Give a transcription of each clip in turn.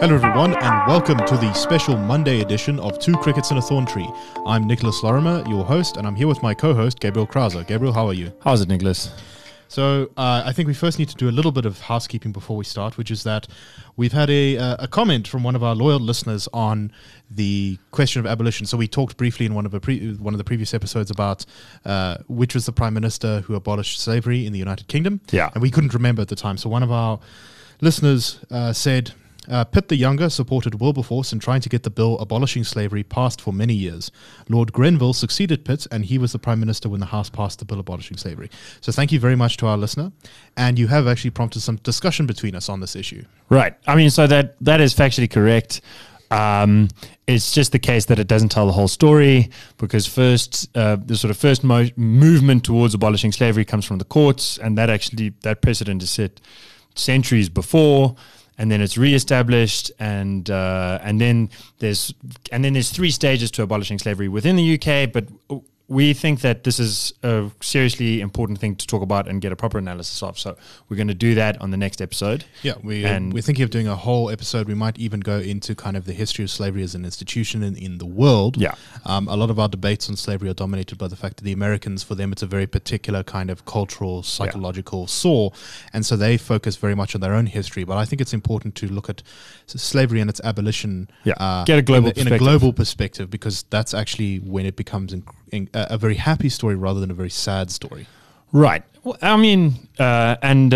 Hello everyone and welcome to the special Monday edition of Two Crickets in a Thorn Tree. I'm Nicholas Lorimer, your host, and I'm here with my co-host Gabriel Krauser. Gabriel, how are you? How's it, Nicholas? So I think we first need to do a little bit of housekeeping before we start, which is that we've had a comment from one of our loyal listeners on the question of abolition. So we talked briefly in one of the previous episodes about which was the prime minister who abolished slavery in the United Kingdom. Yeah. And we couldn't remember at the time. So one of our listeners said, Pitt the Younger supported Wilberforce in trying to get the bill abolishing slavery passed for many years. Lord Grenville succeeded Pitt, and he was the Prime Minister when the House passed the bill abolishing slavery. So thank you very much to our listener, and you have actually prompted some discussion between us on this issue. Right. I mean, so that is factually correct. It's just the case that it doesn't tell the whole story, because the sort of first movement towards abolishing slavery comes from the courts, and that precedent is set centuries before. And then it's reestablished, and then there's three stages to abolishing slavery within the UK. But we think that this is a seriously important thing to talk about and get a proper analysis of. So we're going to do that on the next episode. Yeah, we're thinking of doing a whole episode. We might even go into kind of the history of slavery as an institution in the world. Yeah. A lot of our debates on slavery are dominated by the fact that the Americans, for them, it's a very particular kind of cultural, psychological saw. And so they focus very much on their own history. But I think it's important to look at slavery and its abolition get a global in a global perspective, because that's actually when it becomes a very happy story rather than a very sad story. Right. Well, I mean, and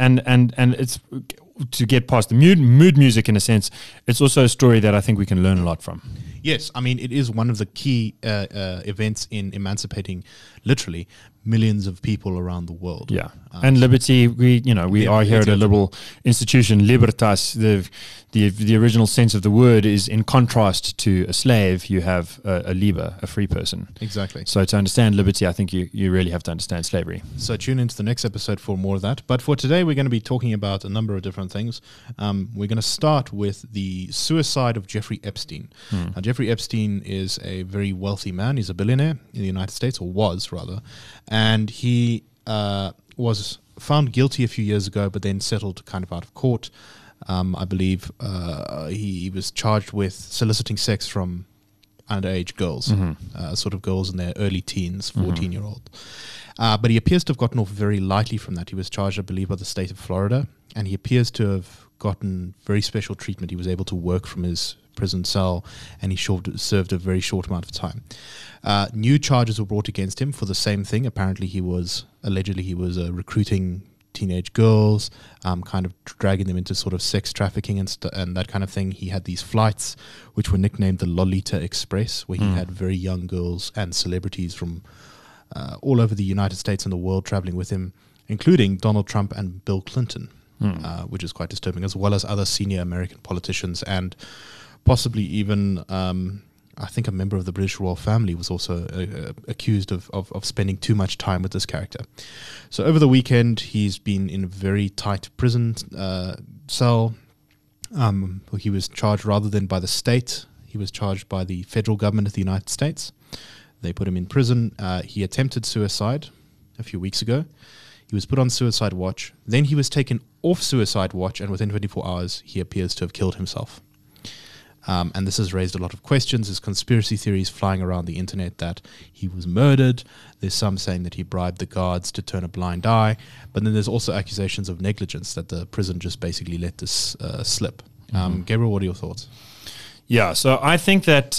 it's to get past the mood music in a sense. It's also a story that I think we can learn a lot from. Yes, I mean, it is one of the key events in emancipating literally millions of people around the world. Yeah, and liberty. We are here at a liberal institution. Libertas, the original sense of the word, is in contrast to a slave. You have a liber, a free person. Exactly. So to understand liberty, I think you really have to understand slavery. So tune into the next episode for more of that. But for today, we're going to be talking about a number of different things. We're going to start with the suicide of Jeffrey Epstein. Now, Jeffrey Epstein is a very wealthy man. He's a billionaire in the United States, or was rather. And he was found guilty a few years ago, but then settled kind of out of court. I believe he was charged with soliciting sex from underage girls, sort of girls in their early teens, 14-year-old. But he appears to have gotten off very lightly from that. He was charged, I believe, by the state of Florida, and he appears to have gotten very special treatment. He was able to work from his prison cell, and he served a very short amount of time. New charges were brought against him for the same thing. Apparently he was recruiting teenage girls, kind of dragging them into sort of sex trafficking and that kind of thing. He had these flights which were nicknamed the Lolita Express, where he had very young girls and celebrities from all over the United States and the world traveling with him, including Donald Trump and Bill Clinton, which is quite disturbing, as well as other senior American politicians, and possibly even I think a member of the British royal family was also accused of spending too much time with this character. So over the weekend, he's been in a very tight prison cell. He was charged rather than by the state. He was charged by the federal government of the United States. They put him in prison. He attempted suicide a few weeks ago. He was put on suicide watch. Then he was taken off suicide watch, and within 24 hours, he appears to have killed himself. And this has raised a lot of questions. There's conspiracy theories flying around the internet that he was murdered. There's some saying that he bribed the guards to turn a blind eye. But then there's also accusations of negligence, that the prison just basically let this slip. Gabriel, what are your thoughts? Yeah, so I think that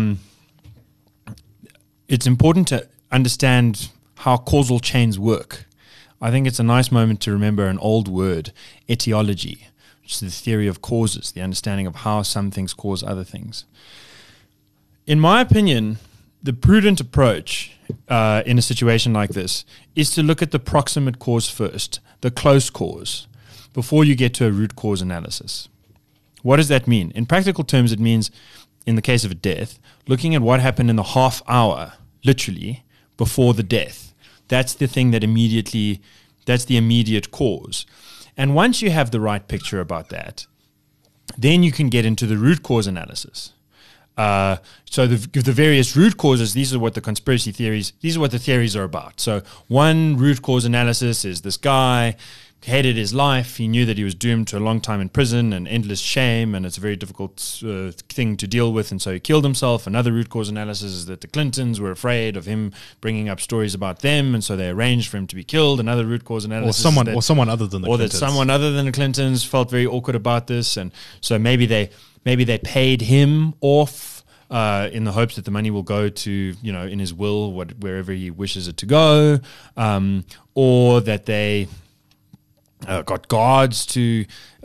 it's important to understand how causal chains work. I think it's a nice moment to remember an old word, etiology, which is the theory of causes, the understanding of how some things cause other things. In my opinion, the prudent approach in a situation like this is to look at the proximate cause first, the close cause, before you get to a root cause analysis. What does that mean? In practical terms, it means, in the case of a death, looking at what happened in the half hour, literally, before the death. That's the thing that's the immediate cause. And once you have the right picture about that, then you can get into the root cause analysis. So the various root causes, these are what the conspiracy theories, these are what the theories are about. So one root cause analysis is this guy, hated his life. He knew that he was doomed to a long time in prison and endless shame, and it's a very difficult thing to deal with, and so he killed himself. Another root cause analysis is that the Clintons were afraid of him bringing up stories about them, and so they arranged for him to be killed. Another root cause analysis, or someone other than the Clintons. That someone other than the Clintons felt very awkward about this, and so maybe they paid him off in the hopes that the money will go to, in his will, wherever he wishes it to go, or that they got guards to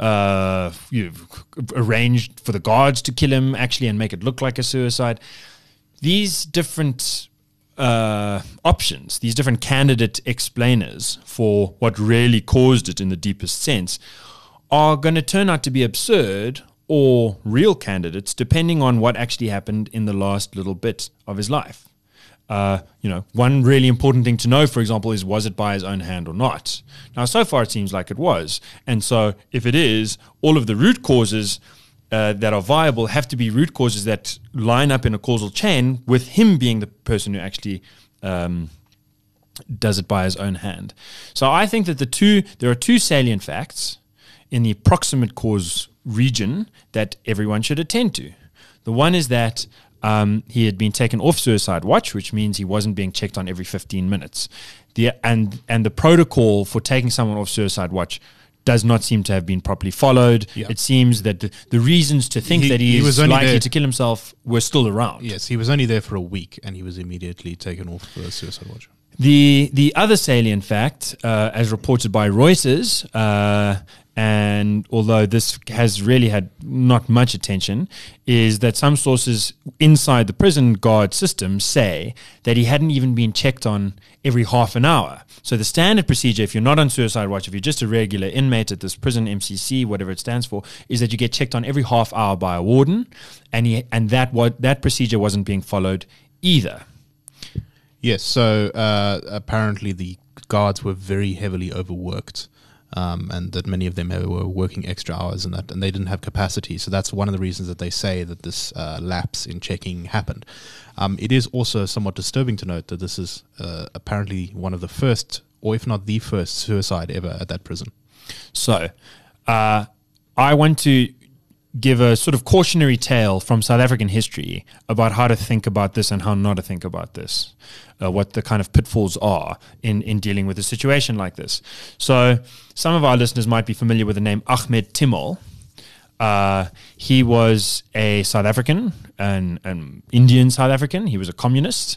arranged for the guards to kill him actually and make it look like a suicide. These different options, these different candidate explainers for what really caused it in the deepest sense, are going to turn out to be absurd or real candidates, depending on what actually happened in the last little bit of his life. One really important thing to know, for example, is was it by his own hand or not? Now, so far it seems like it was. And so if it is, all of the root causes that are viable have to be root causes that line up in a causal chain with him being the person who actually does it by his own hand. So I think that there are two salient facts in the proximate cause region that everyone should attend to. The one is that he had been taken off suicide watch, which means he wasn't being checked on every 15 minutes. And the protocol for taking someone off suicide watch does not seem to have been properly followed. Yeah. It seems that the reasons to think that he is likely to kill himself were still around. Yes, he was only there for a week and he was immediately taken off suicide watch. The other salient fact, as reported by Reuters, and although this has really had not much attention, is that some sources inside the prison guard system say that he hadn't even been checked on every half an hour. So the standard procedure, if you're not on suicide watch, if you're just a regular inmate at this prison, MCC, whatever it stands for, is that you get checked on every half hour by a warden, and that procedure wasn't being followed either. Yes, so apparently the guards were very heavily overworked. And that many of them were working extra hours and they didn't have capacity. So that's one of the reasons that they say that this lapse in checking happened. It is also somewhat disturbing to note that this is apparently one of the first, or if not the first, suicide ever at that prison. So I want to give a sort of cautionary tale from South African history about how to think about this and how not to think about this, what the kind of pitfalls are in dealing with a situation like this. So some of our listeners might be familiar with the name Ahmed Timol. He was a South African, an Indian South African. He was a communist.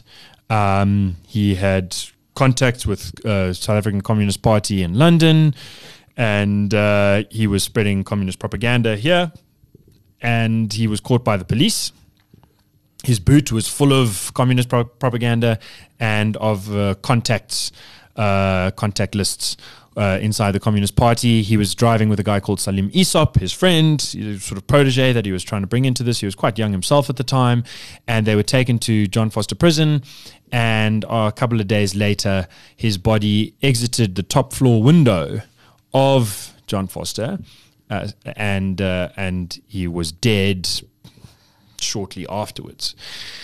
He had contacts with South African Communist Party in London, and he was spreading communist propaganda here. And he was caught by the police. His boot was full of communist propaganda and of contact lists inside the Communist Party. He was driving with a guy called Salim Isop, his friend, sort of protege that he was trying to bring into this. He was quite young himself at the time. And they were taken to John Foster Prison. And a couple of days later, his body exited the top floor window of John Foster. And he was dead shortly afterwards.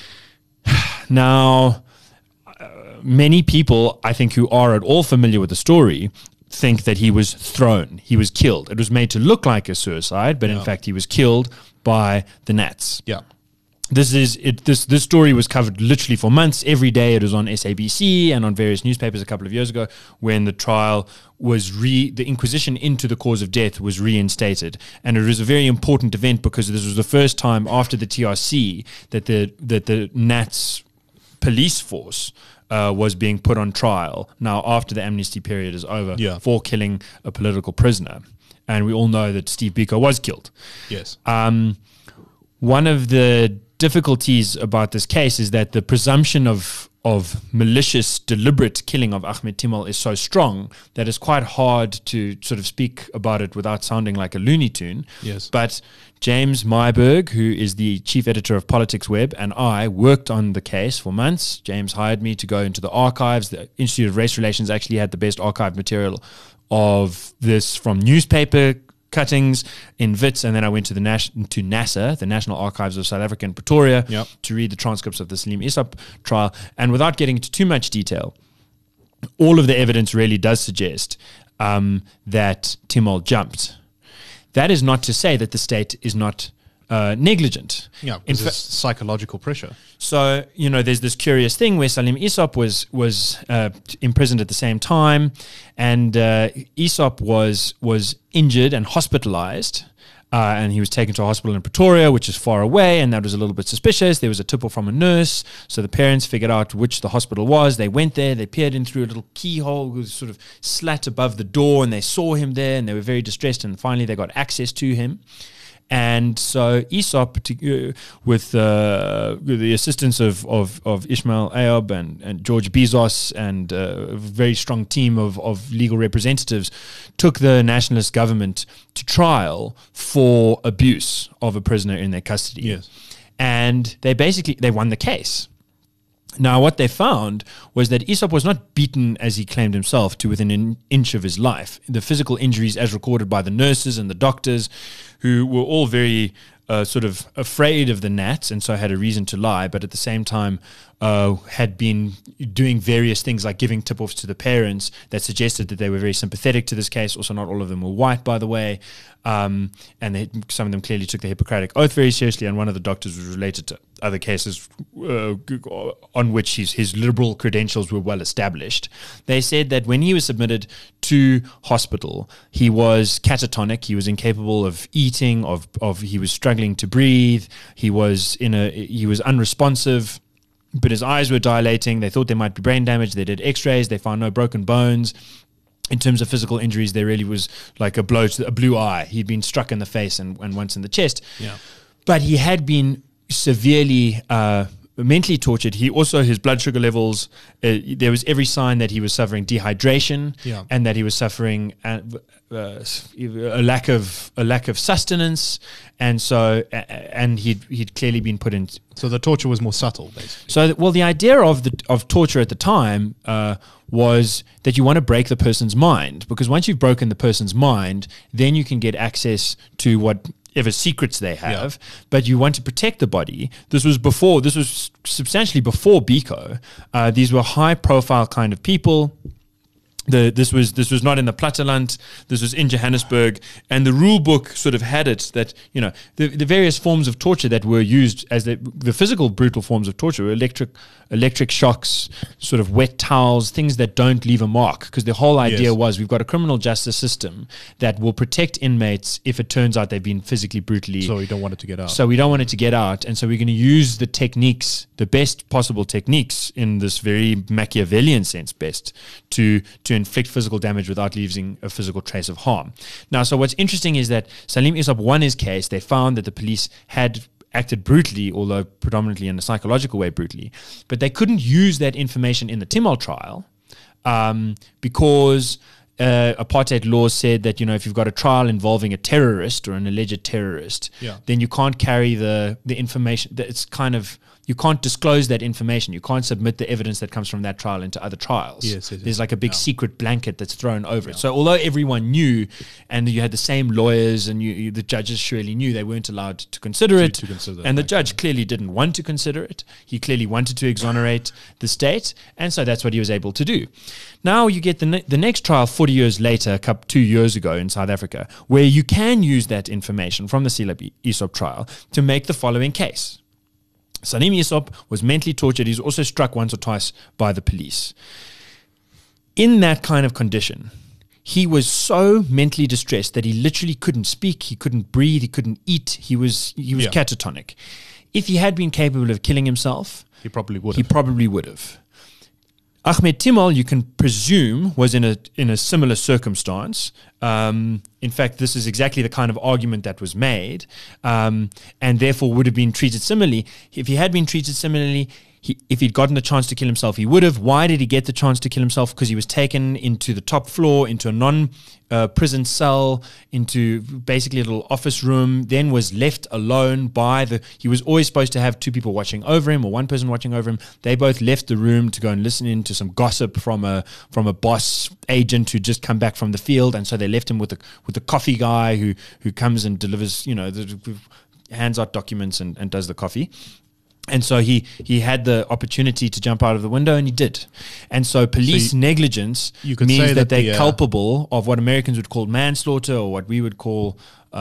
Now, many people, I think, who are at all familiar with the story think that he was thrown. He was killed. It was made to look like a suicide, but in fact, he was killed by the Nats. Yeah. This story was covered literally for months. Every day it was on SABC and on various newspapers a couple of years ago when the trial was the inquisition into the cause of death was reinstated. And it was a very important event because this was the first time after the TRC that the Nats police force was being put on trial now after the amnesty period is over for killing a political prisoner. And we all know that Steve Biko was killed. Yes. One of the difficulties about this case is that the presumption of malicious, deliberate killing of Ahmed Timol is so strong that it's quite hard to sort of speak about it without sounding like a Looney Tune. Yes. But James Myburgh, who is the chief editor of Politics Web, and I worked on the case for months. James hired me to go into the archives. The Institute of Race Relations actually had the best archive material of this from newspaper cuttings in Wits, and then I went to NASA, the National Archives of South Africa in Pretoria, to read the transcripts of the Salim Isop trial. And without getting into too much detail, all of the evidence really does suggest that Timol jumped. That is not to say that the state is not negligent. Yeah, because it's psychological pressure. So, there's this curious thing where Salim Isop was imprisoned at the same time, and Isop was injured and hospitalized. And he was taken to a hospital in Pretoria, which is far away, and that was a little bit suspicious. There was a tip-off from a nurse, so the parents figured out which the hospital was. They went there, they peered in through a little keyhole, it was sort of slat above the door, and they saw him there, and they were very distressed, and finally they got access to him. And so Aesop, with the assistance of Ishmael Ayoub and George Bezos and a very strong team of legal representatives, took the nationalist government to trial for abuse of a prisoner in their custody. Yes. And they won the case. Now, what they found was that Aesop was not beaten, as he claimed himself, to within an inch of his life. The physical injuries, as recorded by the nurses and the doctors, who were all very sort of afraid of the gnats and so had a reason to lie, but at the same time had been doing various things like giving tip-offs to the parents that suggested that they were very sympathetic to this case. Also, not all of them were white, by the way. And some of them clearly took the Hippocratic Oath very seriously, and one of the doctors was related to other cases on which his liberal credentials were well established. They said that when he was submitted to hospital, he was catatonic, he was incapable of eating, he was struggling to breathe, he was unresponsive, but his eyes were dilating. They thought there might be brain damage. They did x-rays, they found no broken bones. In terms of physical injuries, there really was like a blue eye. He'd been struck in the face and once in the chest. Yeah. But he had been severely mentally tortured. His blood sugar levels, there was every sign that he was suffering dehydration, and that he was suffering a lack of sustenance, and he'd clearly been put in. So the torture was more subtle, basically. So, the idea of torture at the time was that you want to break the person's mind, because once you've broken the person's mind, then you can get access to whatever secrets they have, but you want to protect the body. This was substantially before Biko. These were high profile kind of people. This was not in the Platteland. This was in Johannesburg, and the rule book sort of had it that the various forms of torture that were used as the physical brutal forms of torture were electric shocks, sort of wet towels, things that don't leave a mark. Because the whole idea was we've got a criminal justice system that will protect inmates if it turns out they've been physically brutally. So we don't want it to get out. And so we're going to use the techniques, the best possible techniques, in this very Machiavellian sense, best to inflict physical damage without leaving a physical trace of harm. Now, so what's interesting is that Salim Isop won his case. They found that the police had acted brutally, although predominantly in a psychological way brutally, but they couldn't use that information in the Timol trial because apartheid laws said that if you've got a trial involving a terrorist or an alleged terrorist, then you can't carry the information. It's kind of, you can't disclose that information. You can't submit the evidence that comes from that trial into other trials. Yes. There's like a big secret blanket that's thrown over it. So although everyone knew, and you had the same lawyers, and the judges surely knew, they weren't allowed to consider it. And the judge clearly didn't want to consider it. He clearly wanted to exonerate the state, and so that's what he was able to do. Now you get the next trial 40 years later, 2 years ago in South Africa, where you can use that information from the Salim Isop trial to make the following case. Salim Isop was mentally tortured. He's also struck once or twice by the police. In that kind of condition, he was so mentally distressed that he literally couldn't speak, he couldn't breathe, he couldn't eat. He was catatonic. If he had been capable of killing himself, he probably would have. Ahmed Timol, you can presume, was in a similar circumstance. In fact, this is exactly the kind of argument that was made, and therefore would have been treated similarly. If he had been treated similarly, if he'd gotten the chance to kill himself, he would have. Why did he get the chance to kill himself? Because he was taken into the top floor, into a non-prison cell, into basically a little office room, then was left alone he was always supposed to have two people watching over him, or one person watching over him. They both left the room to go and listen in to some gossip from a boss agent who'd just come back from the field, and so they left him with the coffee guy who comes and delivers, hands out documents and does the coffee. And so he had the opportunity to jump out of the window, and he did. And so police negligence you could means say that that they're culpable of what Americans would call manslaughter, or what we would call,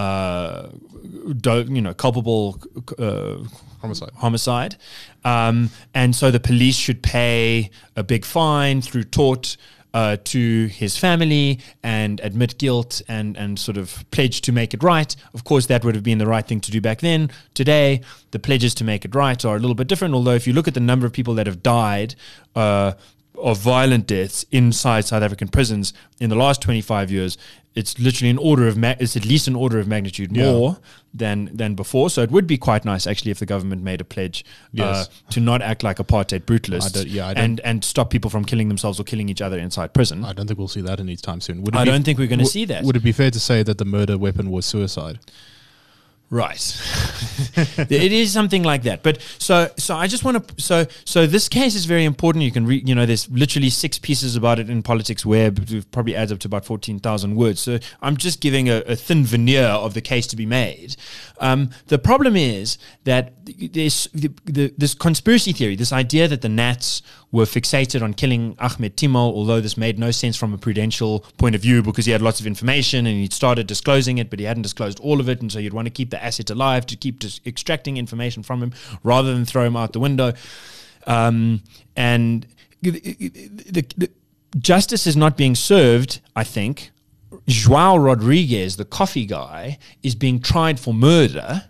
culpable homicide. And so the police should pay a big fine through tort to his family and admit guilt and sort of pledge to make it right. Of course, that would have been the right thing to do back then. Today, the pledges to make it right are a little bit different, although if you look at the number of people that have died of violent deaths inside South African prisons in the last 25 years, it's literally it's at least an order of magnitude more than before. So it would be quite nice, actually, if the government made a pledge to not act like apartheid brutalists and stop people from killing themselves or killing each other inside prison. I don't think we'll see that anytime soon. I don't think we're going to see that. Would it be fair to say that the murder weapon was suicide? Right. It is something like that. But so I just want to, so this case is very important. You can read, there's literally 6 pieces about it in Politics Web. It probably adds up to about 14,000 words. So I'm just giving a thin veneer of the case to be made. The problem is that there's this conspiracy theory, this idea that the Nats were fixated on killing Ahmed Timol, although this made no sense from a prudential point of view because he had lots of information and he'd started disclosing it, but he hadn't disclosed all of it, and so you'd want to keep the asset alive to keep extracting information from him rather than throw him out the window. And the justice is not being served, I think. João Rodrigues, the coffee guy, is being tried for murder,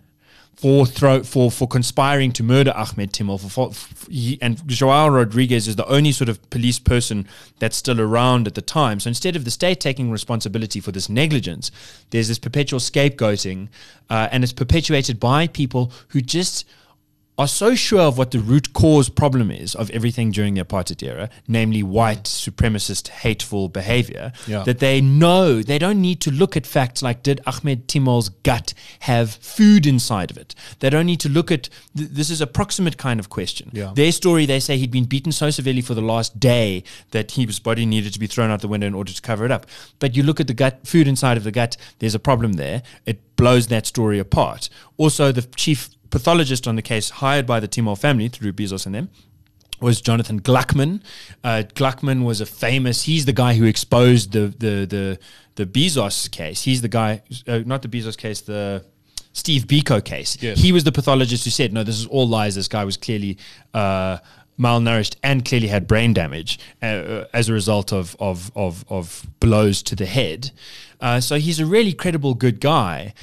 for conspiring to murder Ahmed Timol. And João Rodrigues is the only sort of police person that's still around at the time. So instead of the state taking responsibility for this negligence, there's this perpetual scapegoating, and it's perpetuated by people who just are so sure of what the root cause problem is of everything during the apartheid era, namely white supremacist hateful behavior, that they know they don't need to look at facts like, did Ahmed Timol's gut have food inside of it? They don't need to look at, this is a proximate kind of question. Their story, they say he'd been beaten so severely for the last day that his body needed to be thrown out the window in order to cover it up. But you look at the gut, food inside of the gut, there's a problem there. It blows that story apart. Also, the chief pathologist on the case hired by the Timol family through Bezos and them was Jonathan Gluckman. Gluckman was he's the guy who exposed the Bezos case. He's the guy, not the Bezos case, the Steve Biko case. Yes. He was the pathologist who said, no, this is all lies. This guy was clearly malnourished and clearly had brain damage as a result of blows to the head. So he's a really credible, good guy.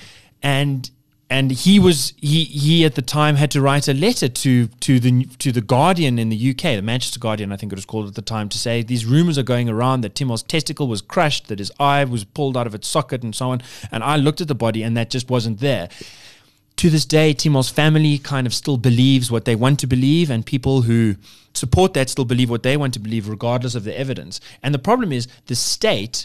And he at the time had to write a letter to the Guardian in the UK, the Manchester Guardian, I think it was called at the time, to say these rumors are going around that Timol's testicle was crushed, that his eye was pulled out of its socket, and so on. And I looked at the body, and that just wasn't there. To this day, Timol's family kind of still believes what they want to believe, and people who support that still believe what they want to believe, regardless of the evidence. And the problem is the state,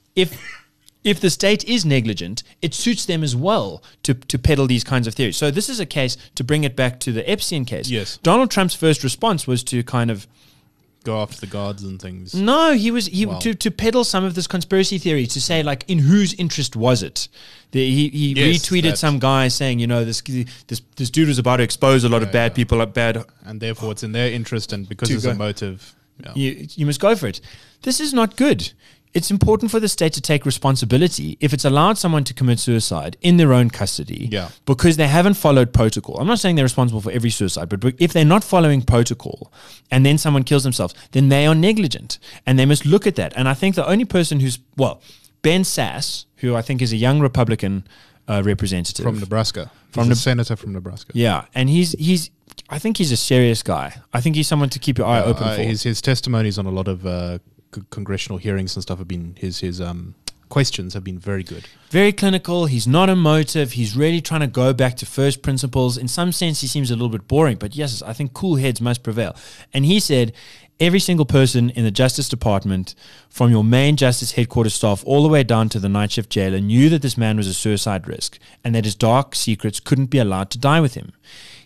if the state is negligent, it suits them as well to peddle these kinds of theories. So this is a case, to bring it back to the Epstein case. Yes. Donald Trump's first response was to kind of go after the guards and things. No, to peddle some of this conspiracy theory, to say, like, in whose interest was it? He retweeted some guy saying, this dude was about to expose a lot of bad people, and therefore it's in their interest, and because there's a motive, you must go for it. This is not good. It's important for the state to take responsibility if it's allowed someone to commit suicide in their own custody because they haven't followed protocol. I'm not saying they're responsible for every suicide, but if they're not following protocol and then someone kills themselves, then they are negligent, and they must look at that. And I think the only person Ben Sasse, who I think is a young Republican representative. From Nebraska. He's a senator from Nebraska. Yeah, and I think he's a serious guy. I think he's someone to keep your eye open for. His testimonies on a lot of congressional hearings and stuff have been his questions have been very good, very clinical. He's not emotive. He's really trying to go back to first principles. In some sense, he seems a little bit boring, but yes, I think cool heads must prevail. And he said every single person in the Justice Department, from your main Justice headquarters staff all the way down to the night shift jailer, knew that this man was a suicide risk and that his dark secrets couldn't be allowed to die with him.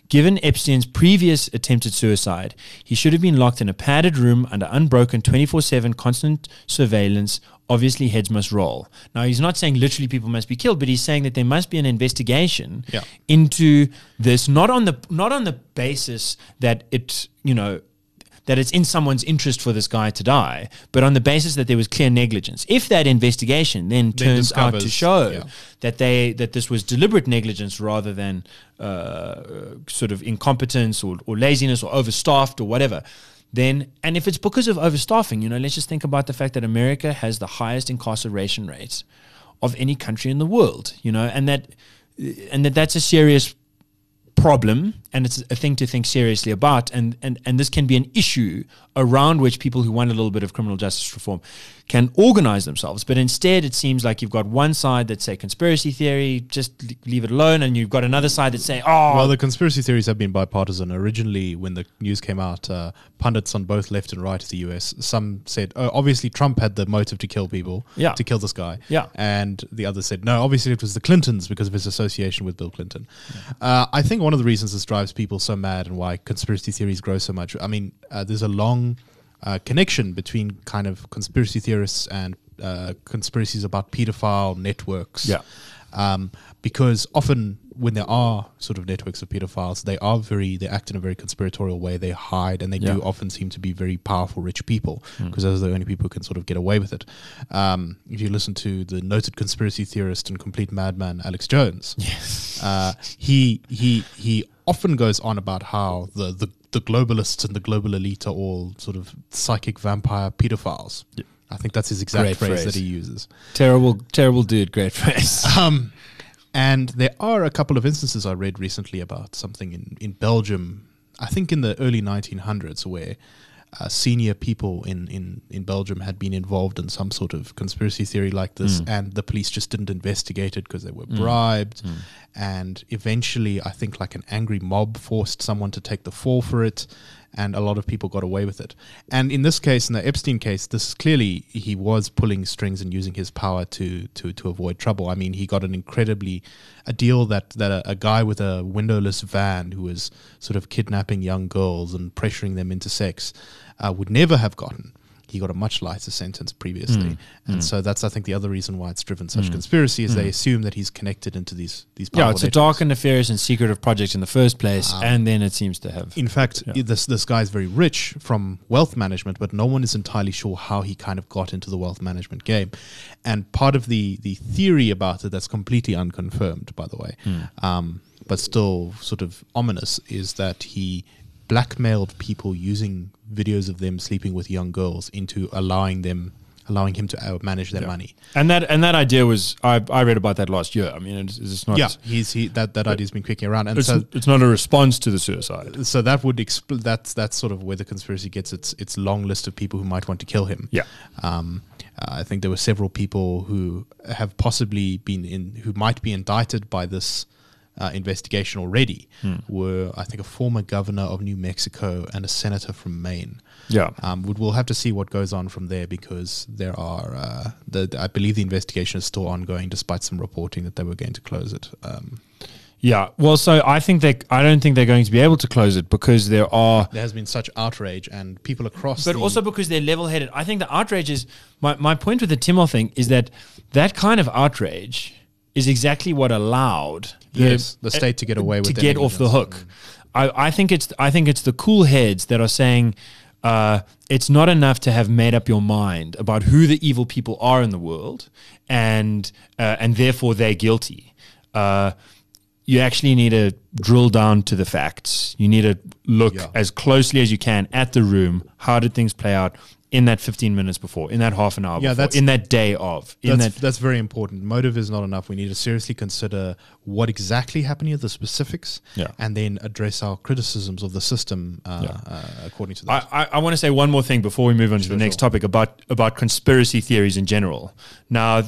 Given Epstein's previous attempted suicide, he should have been locked in a padded room under unbroken 24/7 constant surveillance. Obviously, heads must roll. Now, he's not saying literally people must be killed, but he's saying that there must be an investigation into this, not on the basis that that it's in someone's interest for this guy to die, but on the basis that there was clear negligence. If that investigation then turns out to show that this was deliberate negligence rather than sort of incompetence or laziness or overstaffed or whatever, then, and if it's because of overstaffing, let's just think about the fact that America has the highest incarceration rates of any country in the world, and that's a serious problem, and it's a thing to think seriously about, and this can be an issue around which people who want a little bit of criminal justice reform can organize themselves. But instead, it seems like you've got one side that say conspiracy theory, just leave it alone, and you've got another side that say, well, the conspiracy theories have been bipartisan. Originally, when the news came out, pundits on both left and right of the US, some said, obviously Trump had the motive to kill people, to kill this guy, and the others said, no, obviously it was the Clintons because of his association with Bill Clinton. I think one of the reasons this drives people so mad and why conspiracy theories grow so much, there's a long connection between kind of conspiracy theorists and conspiracies about pedophile networks. Because often when there are sort of networks of pedophiles, they act in a very conspiratorial way. They hide, and they do often seem to be very powerful, rich people, because those are the only people who can sort of get away with it. If you listen to the noted conspiracy theorist and complete madman Alex Jones, he often goes on about how the globalists and the global elite are all sort of psychic vampire pedophiles. I think that's his exact phrase that he uses. Terrible dude, great phrase. And there are a couple of instances I read recently about something in Belgium, I think in the early 1900s, where senior people in Belgium had been involved in some sort of conspiracy theory like this, and the police just didn't investigate it because they were bribed. And eventually, I think like an angry mob forced someone to take the fall for it, and a lot of people got away with it. And in this case, in the Epstein case, this is clearly he was pulling strings and using his power to avoid trouble. I mean, he got a deal that a guy with a windowless van who was sort of kidnapping young girls and pressuring them into sex would never have gotten. He got a much lighter sentence previously. And so that's, I think, the other reason why it's driven such conspiracy is they assume that he's connected into these powerful it's a dark and nefarious and secretive project in the first place, and then it seems to have... In fact, this guy's very rich from wealth management, but no one is entirely sure how he kind of got into the wealth management game. And part of the theory about it that's completely unconfirmed, by the way, but still sort of ominous, is that he blackmailed people using videos of them sleeping with young girls into allowing him to manage their money. And that idea was, I read about that last year. I mean, it's not... Yeah, that idea's been kicking around. And it's not a response to the suicide. So that would that's sort of where the conspiracy gets its long list of people who might want to kill him. Yeah. I think there were several people who have possibly who might be indicted by this investigation already, were, I think, a former governor of New Mexico and a senator from Maine. Yeah. We'll have to see what goes on from there, because there are, I believe the investigation is still ongoing, despite some reporting that they were going to close it. Well, so I don't think they're going to be able to close it, because there has been such outrage, and people across but also because they're level-headed. I think the outrage is, my point with the Timor thing is that kind of outrage is exactly what allowed the state to get away with to get off the hook. I think it's the cool heads that are saying it's not enough to have made up your mind about who the evil people are in the world, and therefore they're guilty. You actually need to drill down to the facts. You need to look as closely as you can at the room. How did things play out in that 15 minutes before, in that half an hour before, in that day of? That's very important. Motive is not enough. We need to seriously consider what exactly happened here, the specifics, and then address our criticisms of the system according to that. I want to say one more thing before we move on to the next topic about conspiracy theories in general. Now,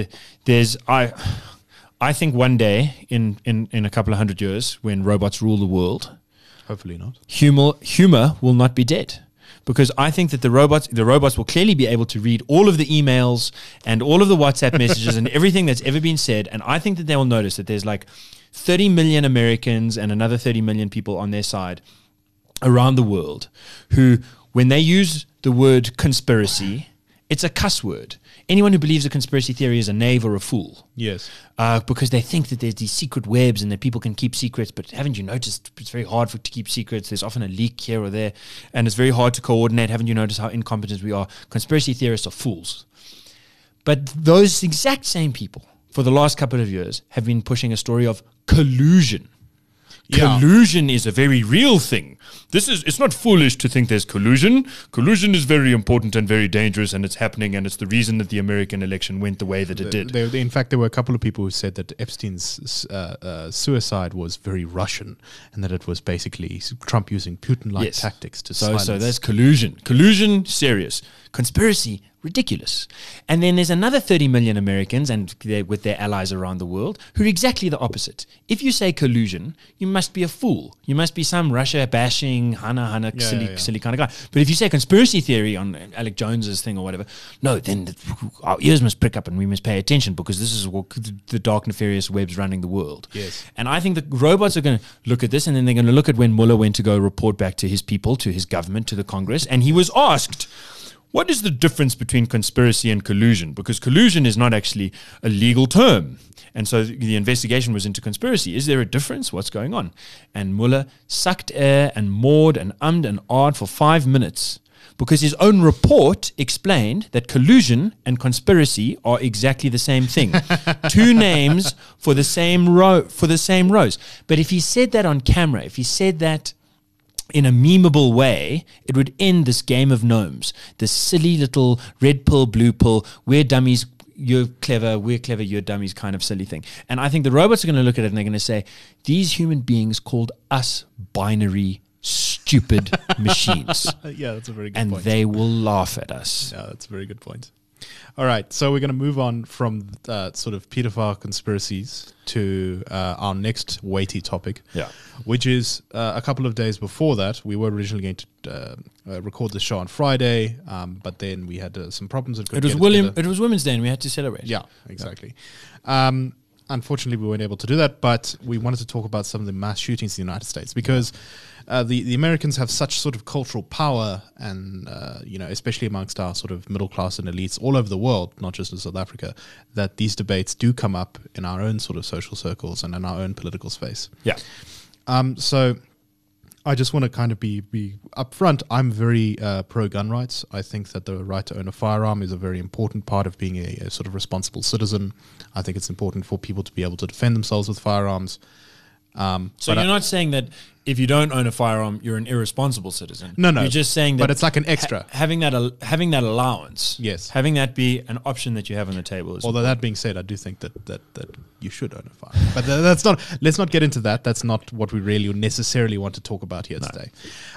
I think one day in a couple of 100 years, when robots rule the world, hopefully not, humor will not be dead. because I think that the robots will clearly be able to read all of the emails and all of the WhatsApp messages and everything that's ever been said. And I think that they will notice that there's like 30 million Americans and another 30 million people on their side around the world who, when they use the word conspiracy, it's a cuss word. Anyone who believes a conspiracy theory is a knave or a fool. Yes. Because they think that there's these secret webs and that people can keep secrets. But haven't you noticed it's very hard to keep secrets? There's often a leak here or there. And it's very hard to coordinate. Haven't you noticed how incompetent we are? Conspiracy theorists are fools. But those exact same people, for the last couple of years, have been pushing a story of collusion. Yeah. Collusion is a very real thing. It's not foolish to think there's collusion. Collusion is very important and very dangerous, and it's happening, and it's the reason that the American election went the way that it did. In fact, there were a couple of people who said that Epstein's suicide was very Russian, and that it was basically Trump using Putin-like tactics to silence. So that's collusion. Collusion, serious. Conspiracy, ridiculous. And then there's another 30 million Americans and with their allies around the world who are exactly the opposite. If you say collusion, you must be a fool. You must be some Russia bashing, silly kind of guy. But if you say conspiracy theory on Alec Jones's thing or whatever, no, then our ears must prick up and we must pay attention because this is what the dark, nefarious webs running the world. Yes. And I think the robots are going to look at this, and then they're going to look at when Mueller went to go report back to his people, to his government, to the Congress, and he was asked, what is the difference between conspiracy and collusion? Because collusion is not actually a legal term. And so the investigation was into conspiracy. Is there a difference? What's going on? And Mueller sucked air and mawed and ummed and ahed for 5 minutes because his own report explained that collusion and conspiracy are exactly the same thing. Two names for the same rows. But if he said that on camera, if he said that in a memeable way, it would end this game of gnomes, this silly little red pill, blue pill, we're dummies, you're clever, we're clever, you're dummies kind of silly thing. And I think the robots are going to look at it and they're going to say, these human beings called us binary, stupid machines. Yeah, that's a very good point. And they will laugh at us. Yeah, that's a very good point. All right, so we're going to move on from sort of pedophile conspiracies to our next weighty topic, which is a couple of days before that. We were originally going to record the show on Friday, but then we had some problems. It was Women's Day and we had to celebrate. Yeah, exactly. Unfortunately, we weren't able to do that, but we wanted to talk about some of the mass shootings in the United States because the Americans have such sort of cultural power and, especially amongst our sort of middle class and elites all over the world, not just in South Africa, that these debates do come up in our own sort of social circles and in our own political space. Yeah. So I just want to kind of be upfront. I'm very pro gun rights. I think that the right to own a firearm is a very important part of being a sort of responsible citizen. I think it's important for people to be able to defend themselves with firearms. So you're not saying that if you don't own a firearm, you're an irresponsible citizen. No. You're just saying that, but it's like an extra. Having that allowance, yes, having that be an option that you have on the table. Although that being said, I do think that you should own a firearm. But that's not. Let's not get into that. That's not what we really necessarily want to talk about here today.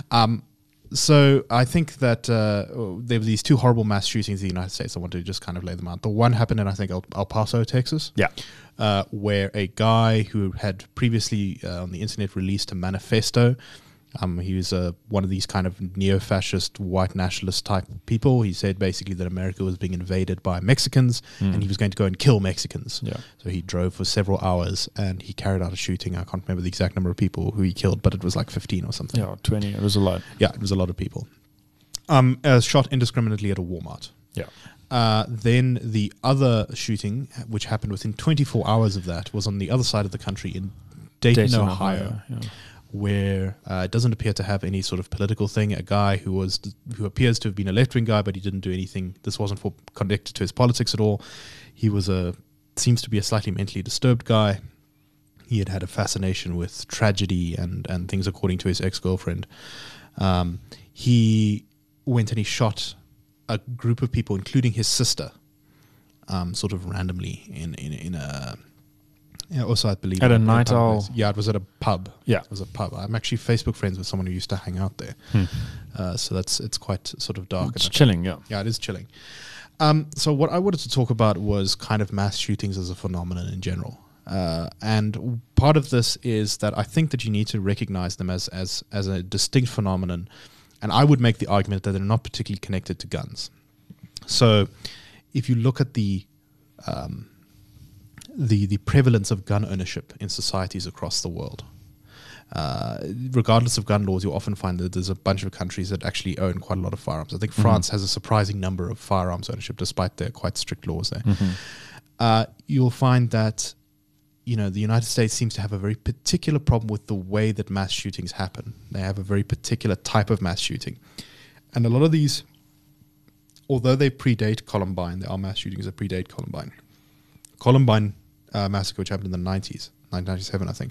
So I think that there were these two horrible mass shootings in the United States. I want to just kind of lay them out. The one happened in, I think, El Paso, Texas. Yeah. Where a guy who had previously on the internet released a manifesto. He was one of these kind of neo-fascist, white nationalist type people. He said basically that America was being invaded by Mexicans and he was going to go and kill Mexicans. Yeah. So he drove for several hours and he carried out a shooting. I can't remember the exact number of people who he killed, but it was like 15 or something. Yeah, 20. It was a lot. Yeah, it was a lot of people. Shot indiscriminately at a Walmart. Yeah. Then the other shooting, which happened within 24 hours of that, was on the other side of the country in Dayton, Ohio. Where it doesn't appear to have any sort of political thing. A guy who appears to have been a left-wing guy, but he didn't do anything. This wasn't connected to his politics at all. He was seems to be a slightly mentally disturbed guy. He had a fascination with tragedy and things, according to his ex-girlfriend. He went and he shot a group of people, including his sister, sort of randomly in a. Yeah, also I believe at a night owl. Yeah, it was at a pub. Yeah, it was a pub. I'm actually Facebook friends with someone who used to hang out there. So it's quite sort of dark. It's chilling. Yeah, it is chilling. So what I wanted to talk about was kind of mass shootings as a phenomenon in general. And part of this is that I think that you need to recognize them as a distinct phenomenon And I would make the argument that they're not particularly connected to guns. So if you look at the prevalence of gun ownership in societies across the world, regardless of gun laws, you often find that there's a bunch of countries that actually own quite a lot of firearms. I think France has a surprising number of firearms ownership, despite their quite strict laws there. You'll find that the United States seems to have a very particular problem with the way that mass shootings happen. They have a very particular type of mass shooting. And a lot of these, although they predate Columbine, there are mass shootings that predate Columbine. Columbine massacre, which happened in the 90s, 1997, I think,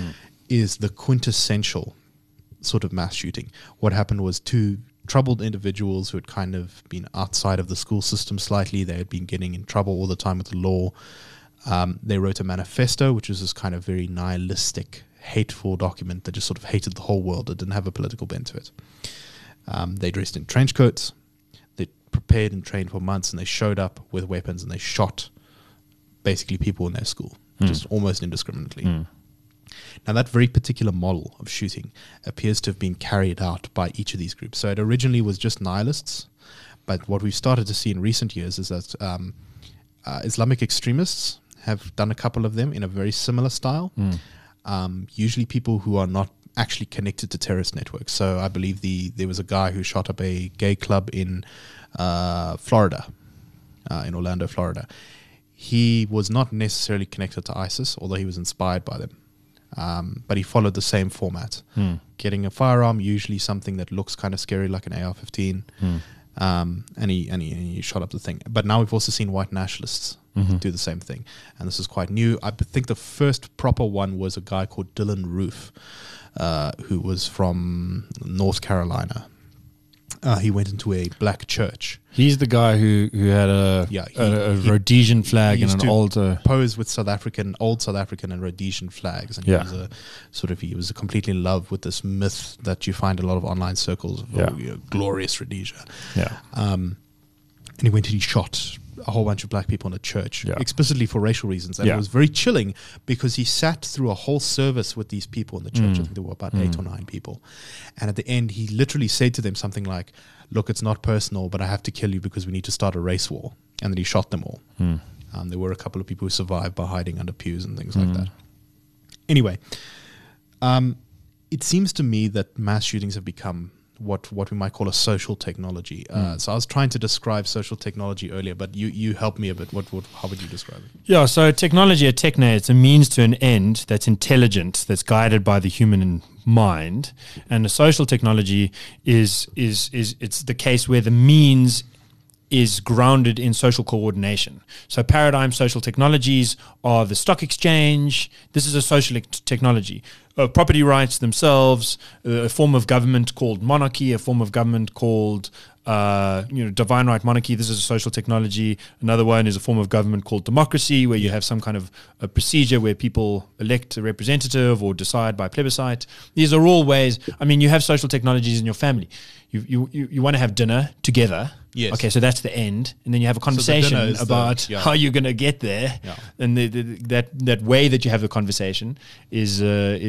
is the quintessential sort of mass shooting. What happened was two troubled individuals who had kind of been outside of the school system slightly. They had been getting in trouble all the time with the law. They wrote a manifesto, which was this kind of very nihilistic, hateful document that just sort of hated the whole world. It didn't have a political bent to it. They dressed in trench coats. They prepared and trained for months, and they showed up with weapons, and they shot basically people in their school, just almost indiscriminately. Now, that very particular model of shooting appears to have been carried out by each of these groups. So it originally was just nihilists, but what we've started to see in recent years is that Islamic extremists have done a couple of them in a very similar style. Usually people who are not actually connected to terrorist networks. So I believe there was a guy who shot up a gay club in Florida, in Orlando, Florida. He was not necessarily connected to ISIS, although he was inspired by them. But he followed the same format. Getting a firearm, usually something that looks kind of scary like an AR-15, and he shot up the thing. But now we've also seen white nationalists do the same thing. And this is quite new. I think the first proper one was a guy called Dylan Roof, who was from North Carolina. He went into a black church. He's the guy who had a Rhodesian flag and an old pose with old South African and Rhodesian flags, and he was completely in love with this myth that you find in a lot of online circles of glorious Rhodesia. And he went and he shot a whole bunch of black people in a church, explicitly for racial reasons. And it was very chilling because he sat through a whole service with these people in the church. I think there were about 8 or 9 people. And at the end, he literally said to them something like, "Look, it's not personal, but I have to kill you because we need to start a race war." And then he shot them all. There were a couple of people who survived by hiding under pews and things like that. Anyway, it seems to me that mass shootings have become what we might call a social technology. So I was trying to describe social technology earlier, but you helped me a bit. How would you describe it? Yeah, so technology, a techne, it's a means to an end that's intelligent, that's guided by the human mind. And a social technology is it's the case where the means is grounded in social coordination. So paradigm social technologies are the stock exchange. This is a social technology. Property rights themselves, a form of government called monarchy, a form of government called divine right monarchy. This is a social technology. Another one is a form of government called democracy, where you have some kind of a procedure where people elect a representative or decide by plebiscite. These are all ways. I mean, you have social technologies in your family. You want to have dinner together. Yes. Okay, so that's the end, and then you have a conversation about how you're going to get there, and that way that you have the conversation is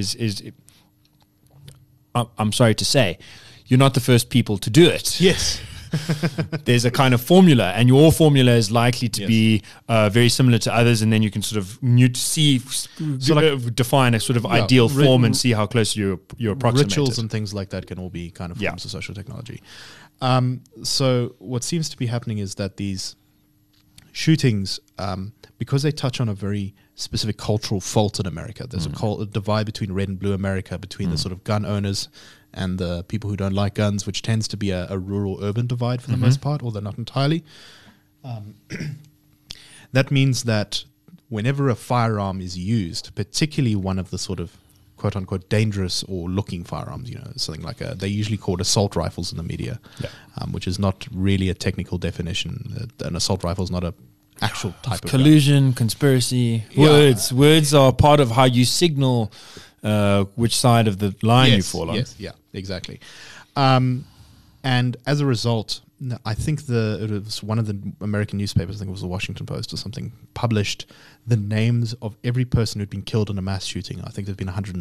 I'm sorry to say, you're not the first people to do it. Yes. There's a kind of formula, and your formula is likely to be very similar to others, and then you can sort of define a sort of ideal form and see how close you're approximated. Rituals and things like that can all be kind of forms of social technology. So what seems to be happening is that these shootings, because they touch on a very specific cultural fault in America, there's a divide between red and blue America, between the sort of gun owners and the people who don't like guns, which tends to be a rural-urban divide for the most part, although not entirely. That means that whenever a firearm is used, particularly one of the sort of quote-unquote dangerous or looking firearms, something like they're usually called assault rifles in the media, which is not really a technical definition. An assault rifle is not a actual type of collusion, gun. Conspiracy, words are part of how you signal which side of the line you fall on. Yes, yeah, exactly. And as a result, No, I think it was one of the American newspapers, I think it was the Washington Post or something, published the names of every person who'd been killed in a mass shooting. I think there's been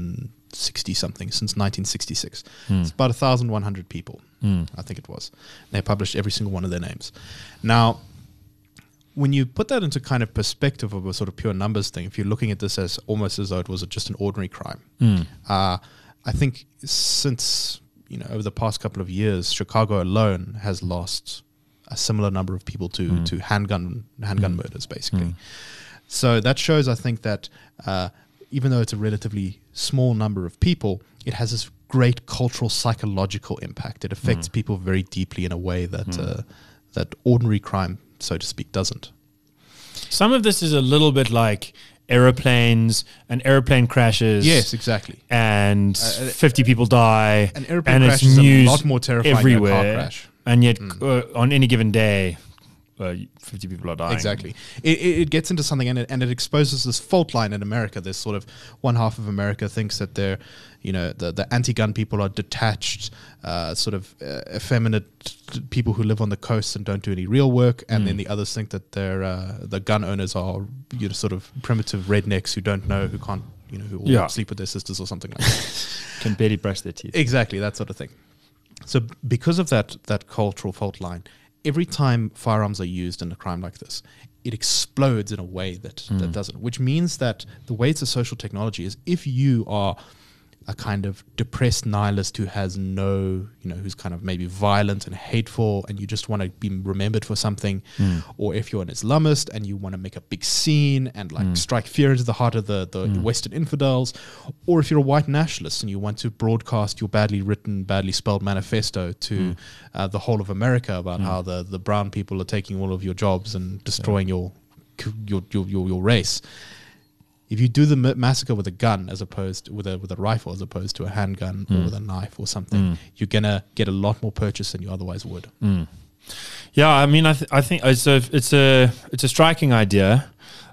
160 something since 1966. It's about 1,100 people, I think it was. They published every single one of their names. Now, when you put that into kind of perspective of a sort of pure numbers thing, if you're looking at this as almost as though it was just an ordinary crime, I think since over the past couple of years, Chicago alone has lost a similar number of people to handgun murders, basically. So that shows, I think, that even though it's a relatively small number of people, it has this great cultural, psychological impact. It affects people very deeply in a way that that ordinary crime, so to speak, doesn't. Some of this is a little bit like aeroplanes and airplane crashes. Yes, exactly. And 50 people die. An airplane and crash it's is news a lot more terrifying everywhere. than a car crash. And yet, on any given day, 50 people are dying. Exactly. It gets into something, and it exposes this fault line in America. There's sort of one half of America thinks that they're, the anti-gun people are detached, sort of effeminate people who live on the coast and don't do any real work, and then the others think that they're the gun owners are sort of primitive rednecks who don't know, who can't, who all sleep with their sisters or something like that. Can barely brush their teeth. Exactly, that sort of thing. So because of that cultural fault line, every time firearms are used in a crime like this, it explodes in a way that doesn't, which means that the way it's a social technology is if you are a kind of depressed nihilist who has no, who's kind of maybe violent and hateful and you just want to be remembered for something, or if you're an Islamist and you want to make a big scene and strike fear into the heart of the Western infidels, or if you're a white nationalist and you want to broadcast your badly written, badly spelled manifesto to the whole of America about how the brown people are taking all of your jobs and destroying your race. If you do the massacre with a gun as opposed to, with a rifle as opposed to a handgun or with a knife or something, you're gonna get a lot more purchase than you otherwise would. Yeah, I mean, I think it's a striking idea.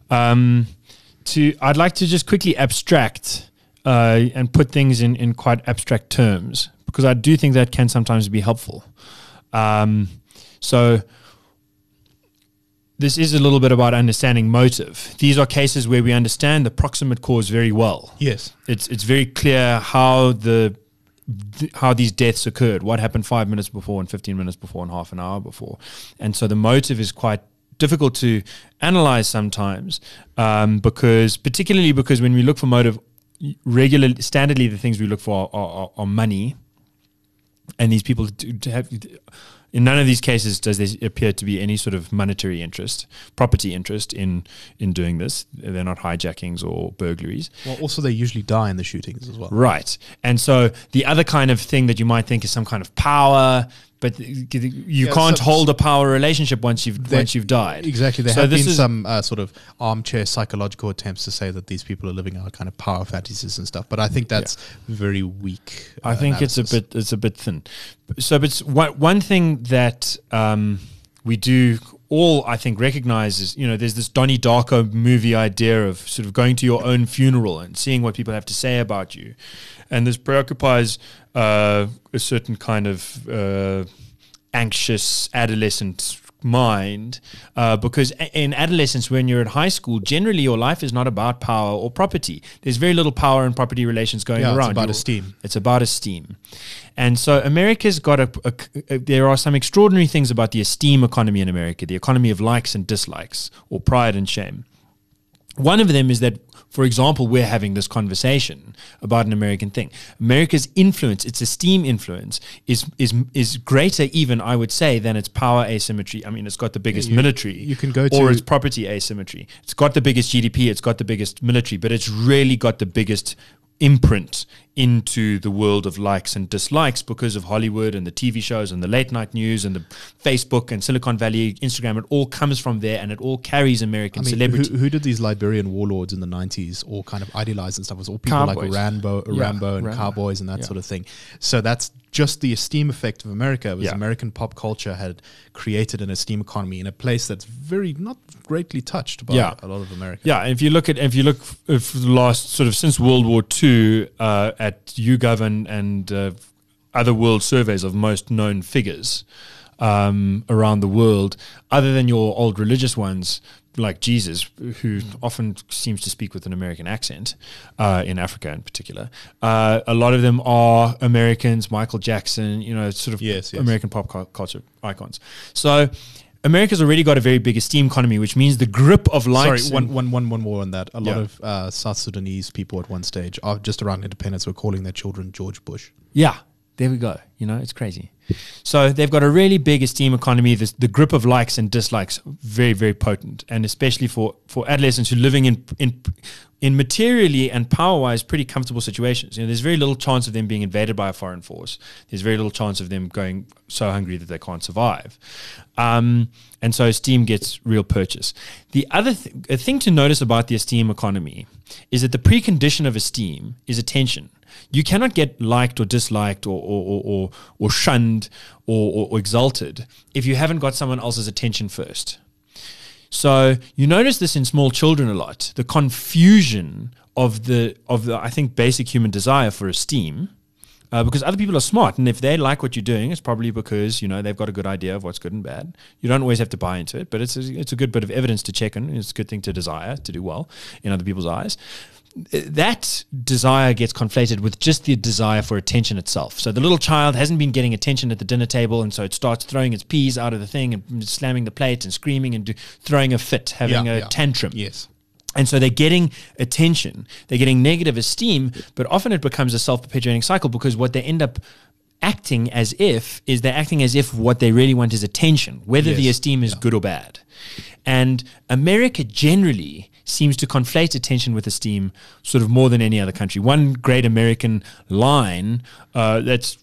I'd like to just quickly abstract and put things in quite abstract terms, because I do think that can sometimes be helpful. So this is a little bit about understanding motive. These are cases where we understand the proximate cause very well. Yes. It's very clear how these deaths occurred, what happened 5 minutes before and 15 minutes before and half an hour before. And so the motive is quite difficult to analyze sometimes, particularly because when we look for motive, standardly the things we look for are money. And these people have... In none of these cases does there appear to be any sort of monetary interest, property interest in doing this. They're not hijackings or burglaries. Well, also they usually die in the shootings as well. Right. And so the other kind of thing that you might think is some kind of power, but you can't hold a power relationship once you've died. Exactly. There have been some sort of armchair psychological attempts to say that these people are living out kind of power fantasies and stuff, but I think that's very weak. I think analysis. it's a bit thin. So, but one thing that we do all, I think, recognize is, there's this Donnie Darko movie idea of sort of going to your own funeral and seeing what people have to say about you. And this preoccupies a certain kind of anxious adolescent mind, because in adolescence, when you're at high school, generally your life is not about power or property. There's very little power and property relations going around. It's about esteem. It's about esteem. And so America's got there are some extraordinary things about the esteem economy in America, the economy of likes and dislikes, or pride and shame. One of them is that, for example, we're having this conversation about an American thing. America's influence, its esteem influence, is greater even, I would say, than its power asymmetry. I mean, it's got the biggest military, you can go to, or its property asymmetry. It's got the biggest GDP, it's got the biggest military, but it's really got the biggest imprint into the world of likes and dislikes because of Hollywood and the TV shows and the late night news and the Facebook and Silicon Valley, Instagram. It all comes from there, and it all carries American celebrity. Who did these Liberian warlords in the 90s all kind of idealize and stuff? It was all people Cowboys. like Rambo and cowboys and that sort of thing. So that's just the esteem effect of America. It was American pop culture had created an esteem economy in a place that's very not greatly touched by a lot of America. Yeah, and if you look for the last sort of since World War II at YouGov and other world surveys of most known figures, around the world, other than your old religious ones like Jesus, who often seems to speak with an American accent, in Africa in particular. A lot of them are Americans, Michael Jackson, sort of American pop culture icons. So America's already got a very big esteem economy, which means the grip of likes. Sorry, one more on that. A lot of South Sudanese people at one stage, just around independence, were calling their children George Bush. Yeah, there we go. It's crazy. So they've got a really big esteem economy. The grip of likes and dislikes, very, very potent. And especially for adolescents who are living in materially and power-wise pretty comfortable situations. There's very little chance of them being invaded by a foreign force. There's very little chance of them going so hungry that they can't survive. And so esteem gets real purchase. The other a thing to notice about the esteem economy is that the precondition of esteem is attention. You cannot get liked or disliked or shunned or exalted if you haven't got someone else's attention first. So you notice this in small children a lot, the confusion of the I think basic human desire for esteem, because other people are smart, and if they like what you're doing, it's probably because they've got a good idea of what's good and bad. You don't always have to buy into it, but it's a good bit of evidence to check on. It's a good thing to desire to do well in other people's eyes. That desire gets conflated with just the desire for attention itself. So the little child hasn't been getting attention at the dinner table, and so it starts throwing its peas out of the thing and slamming the plate and screaming and throwing a fit, having a tantrum. Yes. And so they're getting attention, they're getting negative esteem, but often it becomes a self-perpetuating cycle, because what they end up acting as if is they're acting as if what they really want is attention, whether the esteem is good or bad. And America generally seems to conflate attention with esteem sort of more than any other country. One great American line that's,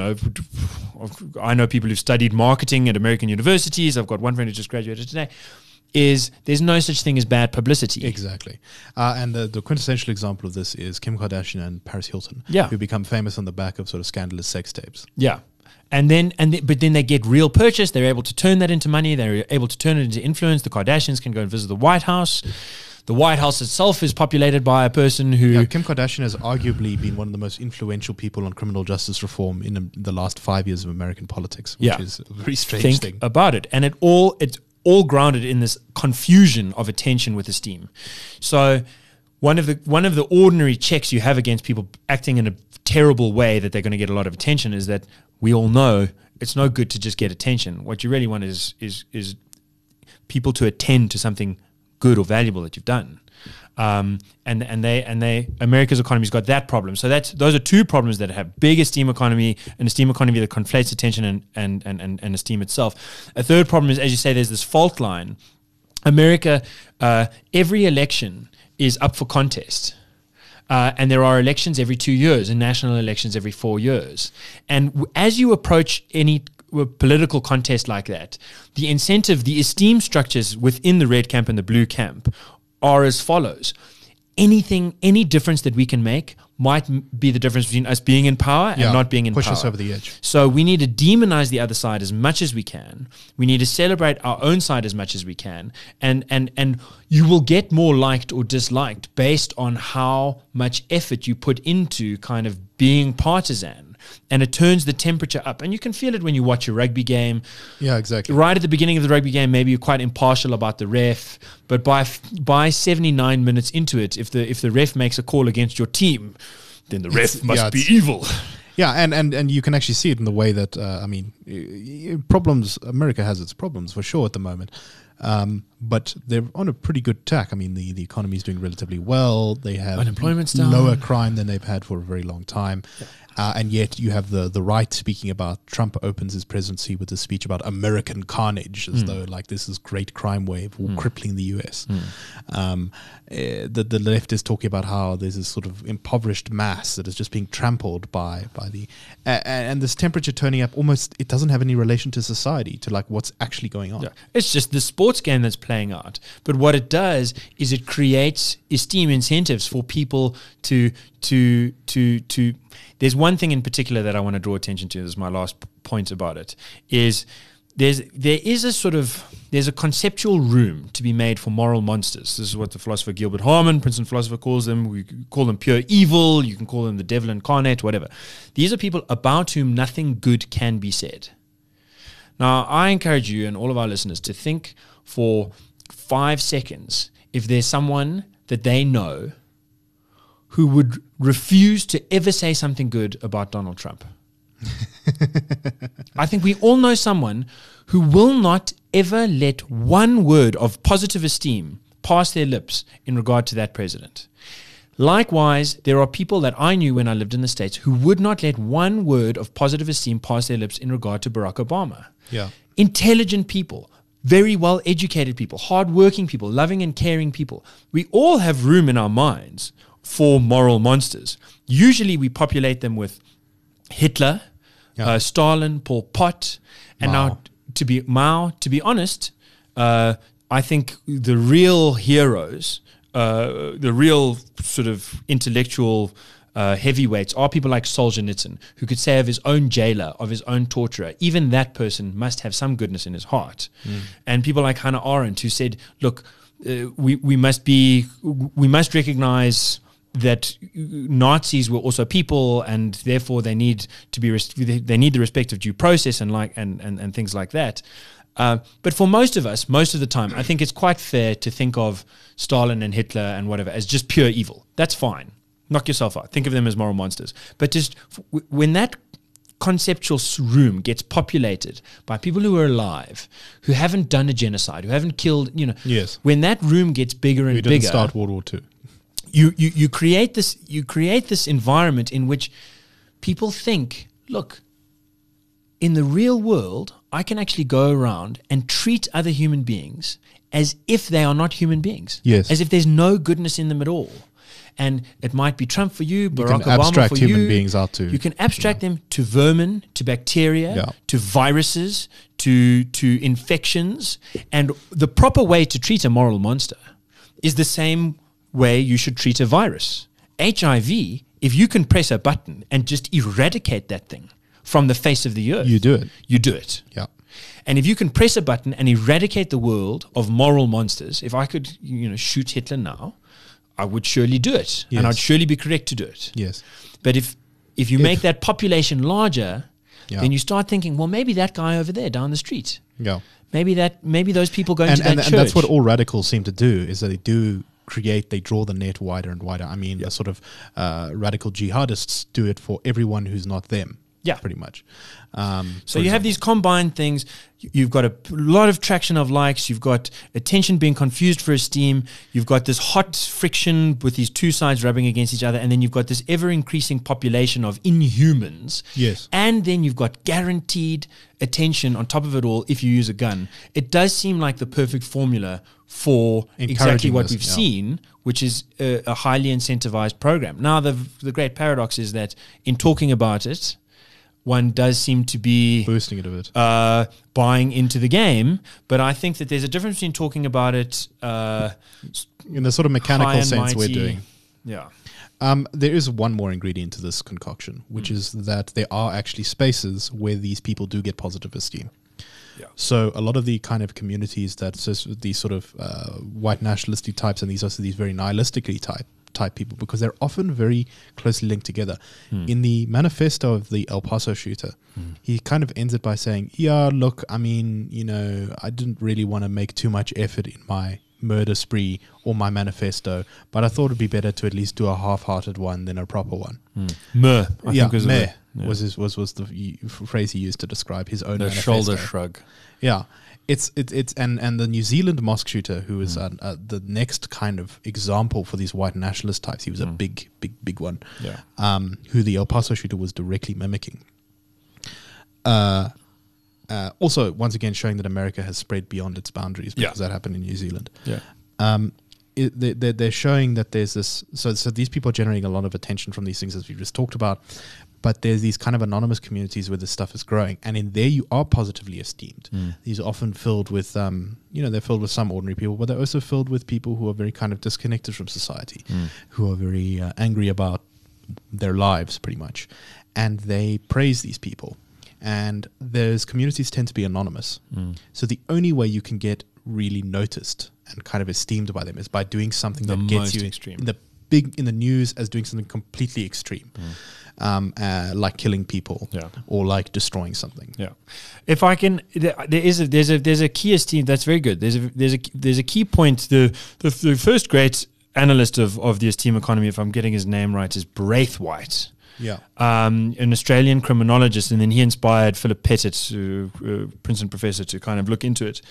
I know people who've studied marketing at American universities. I've got one friend who just graduated today. Is there's no such thing as bad publicity. Exactly. And the quintessential example of this is Kim Kardashian and Paris Hilton, who become famous on the back of sort of scandalous sex tapes. Yeah. But then they get real purchase. They're able to turn that into money. They're able to turn it into influence. The Kardashians can go and visit the White House. The White House itself is populated by a person who... Yeah, Kim Kardashian has arguably been one of the most influential people on criminal justice reform in the last 5 years of American politics, which is a very strange thing. Think about it. And it's all grounded in this confusion of attention with esteem. So one of the ordinary checks you have against people acting in a terrible way that they're going to get a lot of attention is that we all know it's no good to just get attention. What you really want is people to attend to something good or valuable that you've done. And America's economy's got that problem. So those are two problems that have big esteem economy, an esteem economy that conflates attention and esteem itself. A third problem is, as you say, there's this fault line. America, every election is up for contest. And there are elections every 2 years and national elections every 4 years. And as you approach any political contest like that, the incentive, the esteem structures within the red camp and the blue camp are as follows. Any difference that we can make might be the difference between us being in power and not being in power. Push us over the edge. So we need to demonize the other side as much as we can. We need to celebrate our own side as much as we can. And you will get more liked or disliked based on how much effort you put into kind of being partisan. And it turns the temperature up. And you can feel it when you watch a rugby game. Yeah, exactly. Right at the beginning of the rugby game, maybe you're quite impartial about the ref. But by 79 minutes into it, if the ref makes a call against your team, then the ref must be evil. Yeah, and you can actually see it in the way that, America has its problems for sure at the moment. But they're on a pretty good tack. I mean, the economy is doing relatively well. They have unemployment's down, lower crime than they've had for a very long time. Yeah. And yet you have the right speaking about Trump opens his presidency with a speech about American carnage, as though like this is great crime wave crippling the US. The left is talking about how there's this sort of impoverished mass that is just being trampled by the and this temperature turning up almost, it doesn't have any relation to society, to like what's actually going on. Yeah. It's just the sports game that's playing out. But what it does is it creates esteem incentives for people to there's one thing in particular that I want to draw attention to. This is my last point about it. Is there's a conceptual room to be made for moral monsters. This is what the philosopher Gilbert Harman, Princeton philosopher, calls them. We call them pure evil. You can call them the devil incarnate, whatever. These are people about whom nothing good can be said. Now, I encourage you and all of our listeners to think for 5 seconds if there's someone that they know who would refuse to ever say something good about Donald Trump. I think we all know someone who will not ever let one word of positive esteem pass their lips in regard to that president. Likewise, there are people that I knew when I lived in the States who would not let one word of positive esteem pass their lips in regard to Barack Obama. Yeah. Intelligent people, very well educated people, hardworking people, loving and caring people. We all have room in our minds for moral monsters. Usually we populate them with Hitler, Stalin, Pol Pot, and Mao. now to be honest, I think the real heroes, the real sort of intellectual heavyweights are people like Solzhenitsyn, who could say of his own jailer, of his own torturer, even that person must have some goodness in his heart. And people like Hannah Arendt, who said, look, we must recognize that Nazis were also people, and therefore they need to be they need the respect of due process and things like that. But for most of us, most of the time, I think it's quite fair to think of Stalin and Hitler and whatever as just pure evil. That's fine. Knock yourself out. Think of them as moral monsters. But just when that conceptual room gets populated by people who are alive, who haven't done a genocide, who haven't killed, Yes. when that room gets bigger and We didn't bigger, start World War II. you create this environment in which people think, look, in the real world, I can actually go around and treat other human beings as if they are not human beings. Yes. As if there's no goodness in them at all. And it might be Trump for you, Barack can Obama abstract for human you. beings out to, You can abstract them to vermin, to bacteria, Yeah. to viruses, to infections. And the proper way to treat a moral monster is the same way you should treat a virus. HIV, if you can press a button and just eradicate that thing from the face of the earth, You do it. You do it. Yeah. And if you can press a button and eradicate the world of moral monsters, if I could, shoot Hitler now, I would surely do it. Yes. And I'd surely be correct to do it. Yes. But if you make that population larger, Yeah. then you start thinking, well, maybe that guy over there down the street, Yeah. maybe those people going to that And church. that's what all radicals seem to do, is that they draw the net wider and wider. I mean, the sort of radical jihadists do it for everyone who's not them. Yeah. Pretty much. So you have these combined things. You've got a lot of traction of likes. You've got attention being confused for esteem. You've got this hot friction with these two sides rubbing against each other. And then you've got this ever-increasing population of inhumans. Yes. And then you've got guaranteed attention on top of it all if you use a gun. It does seem like the perfect formula for exactly Encouraging what this, we've yeah. seen, which is a highly incentivized program. Now, the great paradox is that in talking about it, one does seem to be boosting it a bit. buying into the game, but I think that there's a difference between talking about it In the sort of mechanical high and sense we're mighty. doing. Yeah. There is one more ingredient to this concoction, which is that there are actually spaces where these people do get positive esteem. Yeah. So a lot of the kind of communities that these sort of white nationalistic types and these very nihilistically type people, because they're often very closely linked together. In the manifesto of the El Paso shooter, he kind of ends it by saying, yeah, look, I mean, I didn't really want to make too much effort in my murder spree or my manifesto, but I thought it'd be better to at least do a half-hearted one than a proper one. Meh, I think was meh the was the phrase he used to describe his own manifesto. shoulder shrug. Yeah. It's and the New Zealand mosque shooter, who was the next kind of example for these white nationalist types. He was a big one. Yeah. Who the El Paso shooter was directly mimicking. Also, once again, showing that America has spread beyond its boundaries, because that happened in New Zealand. Yeah. They're showing that there's this. So these people are generating a lot of attention from these things, as we just talked about. But there's these kind of anonymous communities where this stuff is growing, and in there you are positively esteemed. These are often filled with, they're filled with some ordinary people, but they're also filled with people who are very kind of disconnected from society, who are very angry about their lives, pretty much, and they praise these people. And those communities tend to be anonymous, so the only way you can get really noticed and kind of esteemed by them is by doing something that gets you extreme. in the news as doing something completely extreme. like killing people Yeah. or like destroying something. Yeah, if I can, there's a key esteem that's very good. There's a key point. The first great analyst of the esteem economy, if I'm getting his name right, is Braithwaite. Yeah. An Australian criminologist, and then he inspired Philip Pettit, Princeton professor, to kind of look into it.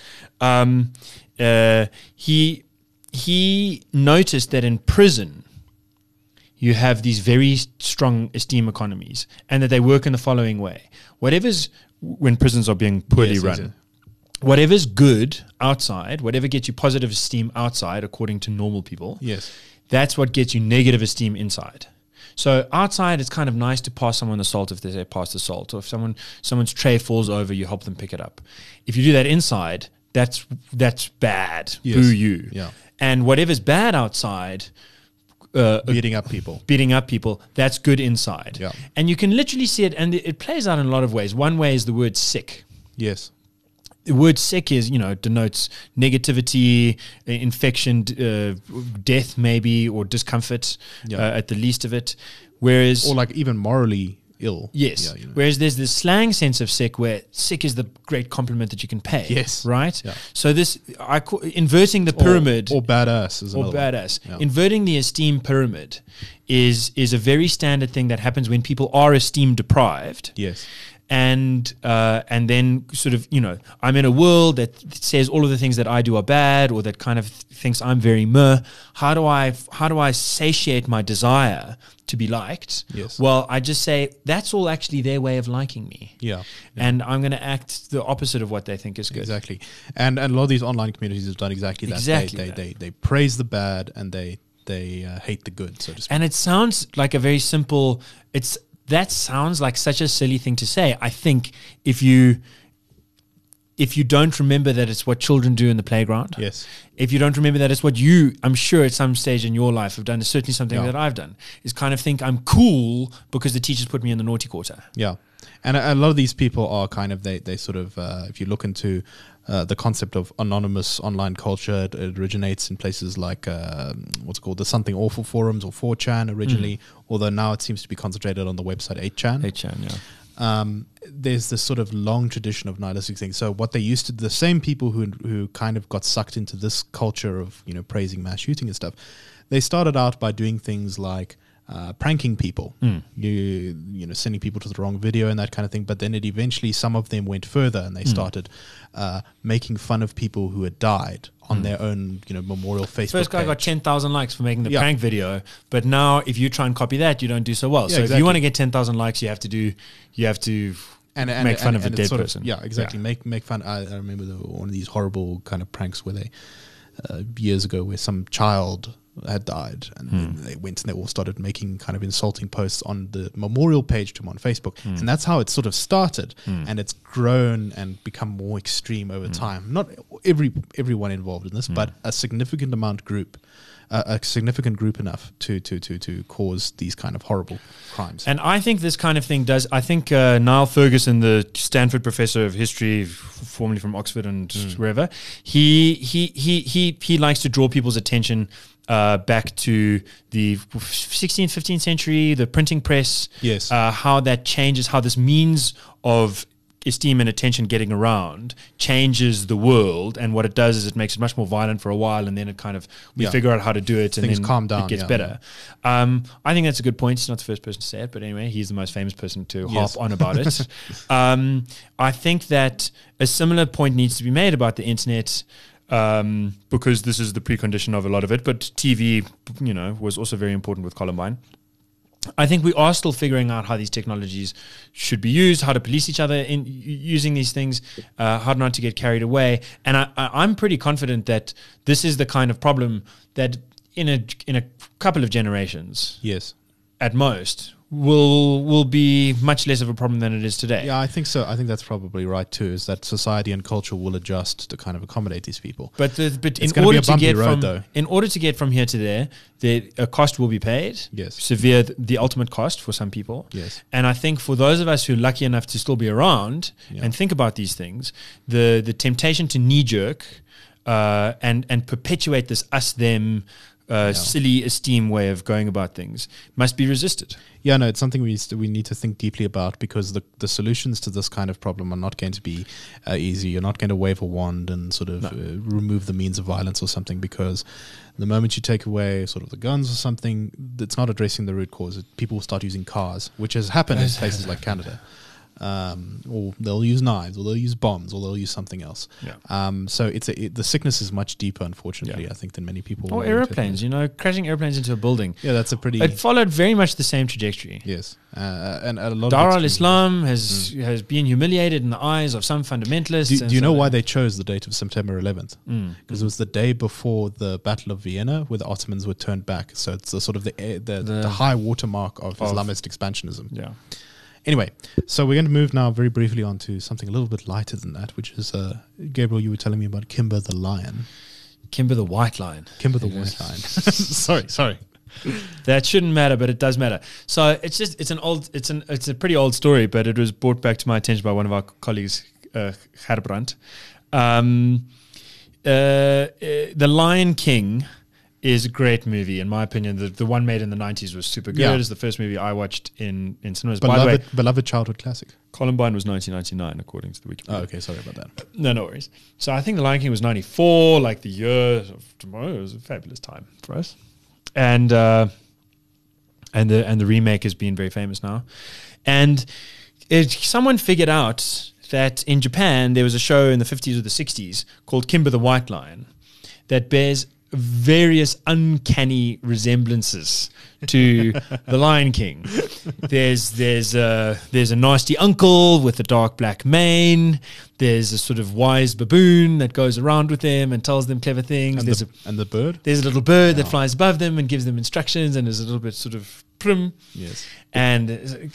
He noticed that in prison, you have these very strong esteem economies, and that they work in the following way. When prisons are being poorly Yes, run, exactly. whatever's good outside, whatever gets you positive esteem outside, according to normal people, Yes. that's what gets you negative esteem inside. So outside, it's kind of nice to pass someone the salt if they say pass the salt, or if someone's tray falls over, you help them pick it up. If you do that inside, that's bad. Yes. Boo you. Yeah. And whatever's bad outside, Beating up people. that's good inside. Yeah. And you can literally see it, and it plays out in a lot of ways. One way is the word sick. Yes. The word sick denotes negativity, infection, death maybe, or discomfort at the least of it. Whereas, Or like even morally ill. yes. Yeah, Whereas there's this slang sense of sick, where sick is the great compliment that you can pay. Yes. Right. Yeah. So I call inverting the pyramid, Or badass is or another one. badass. Yeah. Inverting the esteem pyramid is a very standard thing that happens when people are esteem deprived. Yes. And then sort of, I'm in a world that says all of the things that I do are bad, or that kind of thinks I'm very meh. How do I satiate my desire to be liked? Yes. Well, I just say that's all actually their way of liking me. Yeah. And I'm going to act the opposite of what they think is good. Exactly. And a lot of these online communities have done exactly that. Exactly They praise the bad and they hate the good, so to speak. And it sounds like a very simple. That sounds like such a silly thing to say. I think if you don't remember that it's what children do in the playground, Yes. if you don't remember that it's what you, I'm sure at some stage in your life have done, is certainly something Yeah. that I've done, is kind of think I'm cool because the teachers put me in the naughty quarter. Yeah. And a lot of these people are kind of, they sort of, if you look into the concept of anonymous online culture, it originates in places like, what's it called, the Something Awful forums or 4chan originally, although now it seems to be concentrated on the website 8chan. 8chan, yeah. There's this sort of long tradition of nihilistic things. So what they used to, the same people who kind of got sucked into this culture of, praising mass shooting and stuff, they started out by doing things like pranking people, sending people to the wrong video and that kind of thing. But then it eventually, some of them went further and they started making fun of people who had died on their own, memorial Facebook First guy page. got 10,000 likes for making the prank video, but now if you try and copy that, you don't do so well. Yeah, so if exactly. you want to get 10,000 likes, you have to make fun of a dead sort of- person. Yeah, exactly. Make fun. I remember one of these horrible kind of pranks where they years ago where some child had died and then they went and they all started making kind of insulting posts on the memorial page to him on Facebook, and that's how it sort of started, and it's grown and become more extreme over time. Not everyone involved in this, but a significant group enough to cause these kind of horrible crimes. And I think this kind of thing does. I think Niall Ferguson, the Stanford professor of history, formerly from Oxford and wherever, he likes to draw people's attention back to the 16th, 15th century, the printing press. Yes. How that changes, how this means of esteem and attention getting around changes the world, and what it does is it makes it much more violent for a while, and then it kind of we figure out how to do it, and Things then calm down, it gets yeah. better. I think that's a good point. He's not the first person to say it, but anyway, he's the most famous person to Yes. harp on about it. I think that a similar point needs to be made about the internet, because this is the precondition of a lot of it, but TV, was also very important with Columbine. I think we are still figuring out how these technologies should be used, how to police each other in using these things, how not to get carried away. And I'm pretty confident that this is the kind of problem that in a couple of generations, Yes. at most, will be much less of a problem than it is today. Yeah, I think so. I think that's probably right too. Is that society and culture will adjust to kind of accommodate these people. But It's gonna be a bumpy road, though. in order to get from here to there, a cost will be paid. Yes. Severe, the ultimate cost for some people. Yes. And I think for those of us who are lucky enough to still be around Yeah. and think about these things, the temptation to knee jerk and perpetuate this us them silly esteem way of going about things must be resisted. Yeah, no, it's something we need to think deeply about, because the solutions to this kind of problem are not going to be easy. You're not going to wave a wand and sort of remove the means of violence or something, because the moment you take away sort of the guns or something, that's not addressing the root cause. People will start using cars, which has happened in places like Canada. Or they'll use knives, or they'll use bombs, or they'll use something else. Yeah. So the sickness is much deeper, unfortunately, I think, than many people. Or airplanes, crashing airplanes into a building. Yeah, that's a pretty. It followed very much the same trajectory. Yes, and a lot Dar of al-Islam has been humiliated in the eyes of some fundamentalists. Do you know why they chose the date of September 11th? Because it was the day before the Battle of Vienna, where the Ottomans were turned back. So it's the sort of the high watermark of Islamist expansionism. Yeah. Anyway, so we're going to move now very briefly on to something a little bit lighter than that, which is, Gabriel, you were telling me about Kimber the lion. Kimber the white lion. Kimber the white lion. Sorry. That shouldn't matter, but it does matter. So it's a pretty old story, but it was brought back to my attention by one of our colleagues, Gerbrand. The Lion King is a great movie, in my opinion. The one made in the 90s was super good. It's the first movie I watched in cinemas. By the way, beloved childhood classic. Columbine was 1999, according to the Wikipedia. Oh, okay, sorry about that. No worries. So I think The Lion King was 94, like the year of tomorrow. It was a fabulous time for us. And the remake has been very famous now. And someone figured out that in Japan there was a show in the 50s or the 60s called Kimber the White Lion that bears various uncanny resemblances to the Lion King. There's a nasty uncle with a dark black mane. There's a sort of wise baboon that goes around with them and tells them clever things. And the bird? There's a little bird that flies above them and gives them instructions, and is a little bit sort of prim. Yes. And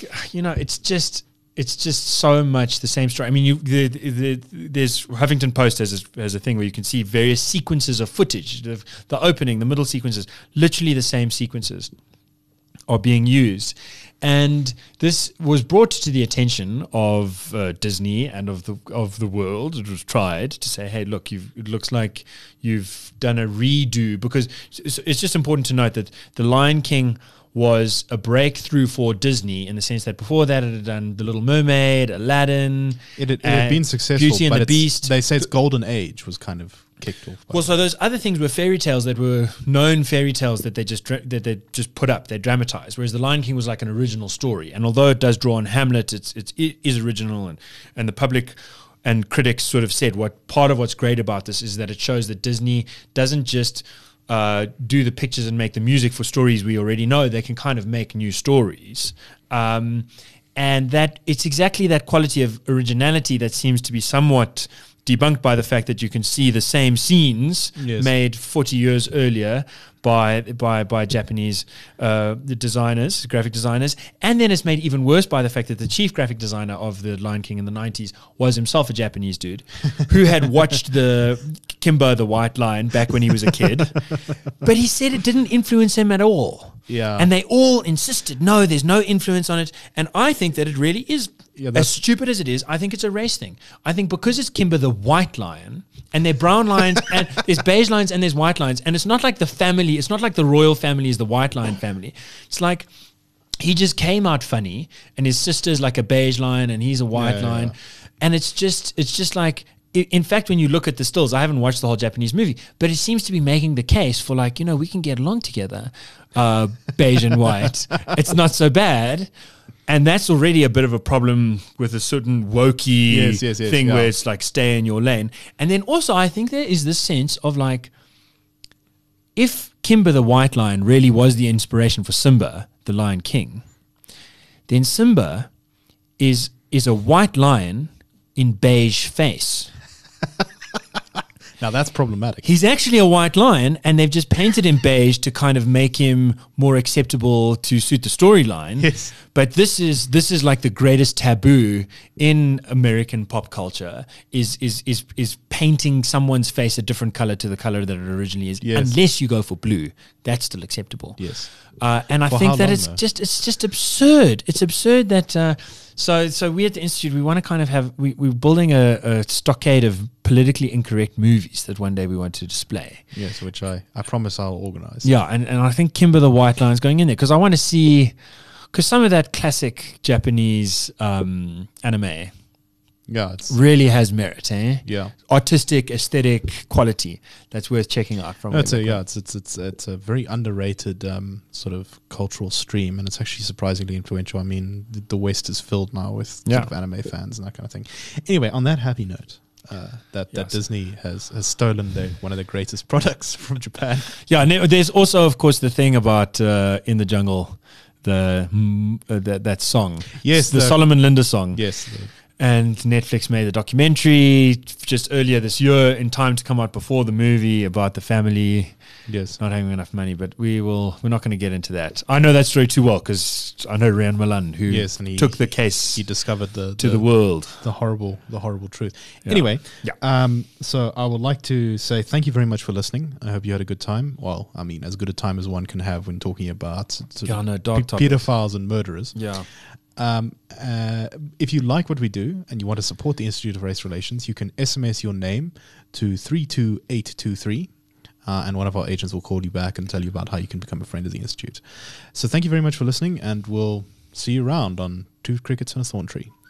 it's just so much the same story. I mean, there's Huffington Post has a thing where you can see various sequences of footage, the opening, the middle sequences, literally the same sequences are being used. And this was brought to the attention of Disney and of the world. It was tried to say, hey, look, it looks like you've done a redo, because it's just important to note that The Lion King was a breakthrough for Disney in the sense that before that it had done The Little Mermaid, Aladdin. It had been successful, Beauty and but the Beast. They say its golden age was kind of kicked off. Well, so those other things were fairy tales that were known fairy tales that they just put up, they dramatized. Whereas The Lion King was like an original story, and although it does draw on Hamlet, it is original, and the public and critics sort of said what part of what's great about this is that it shows that Disney doesn't just do the pictures and make the music for stories we already know. They can kind of make new stories. And that it's exactly that quality of originality that seems to be somewhat debunked by the fact that you can see the same scenes made 40 years earlier by Japanese designers, graphic designers, and then it's made even worse by the fact that the chief graphic designer of The Lion King in the 90s was himself a Japanese dude who had watched the Kimber the White Lion back when he was a kid, but he said it didn't influence him at all. Yeah. And they all insisted, no, there's no influence on it. And I think that it really is, as stupid as it is, I think it's a race thing. I think because it's Kimber the White Lion, and they're brown lions, and there's beige lions and there's white lions, and it's not like the family, it's not like the royal family is the white lion family. It's like he just came out funny, and his sister's like a beige lion, and he's a white lion. And it's just like, in fact, when you look at the stills, I haven't watched the whole Japanese movie, but it seems to be making the case for like, we can get along together, beige and white. It's not so bad. And that's already a bit of a problem with a certain wokey thing where it's like, stay in your lane. And then also I think there is this sense of like, if Kimber the White Lion really was the inspiration for Simba, the Lion King, then Simba is a white lion in beige face. Now that's problematic. He's actually a white lion, and they've just painted him beige to kind of make him more acceptable to suit the storyline. Yes. But this is like the greatest taboo in American pop culture is painting someone's face a different color to the color that it originally is. Yes. Unless you go for blue, that's still acceptable. Yes. And I For think how that long, it's just absurd. It's absurd that So we at the Institute, we want to kind of have, we're building a stockade of politically incorrect movies that one day we want to display. Yes, which I promise I'll organize. Yeah, and I think Kimber the White Lion is going in there because I want to see, because some of that classic Japanese anime Yeah, it's really has merit, eh? yeah. Artistic, aesthetic quality that's worth checking out from. It's a very underrated sort of cultural stream, and it's actually surprisingly influential. I mean, the West is filled now with sort of anime fans and that kind of thing. Anyway, on that happy note, that Disney has stolen one of the greatest products from Japan. Yeah, and there's also, of course, the thing about In the Jungle, that song. Yes, the Solomon Linda song. Yes. And Netflix made a documentary just earlier this year, in time to come out before the movie, about the family not having enough money. But we're not going to get into that. I know that story too well because I know Rian Malan, who took the case. He discovered the world the horrible truth. Yeah. Anyway, so I would like to say thank you very much for listening. I hope you had a good time. Well, I mean, as good a time as one can have when talking about dark pedophiles and murderers. Yeah. If you like what we do and you want to support the Institute of Race Relations, you can SMS your name to 32823 and one of our agents will call you back and tell you about how you can become a friend of the Institute. So thank you very much for listening, and we'll see you around on Two Crickets and a Thorn Tree.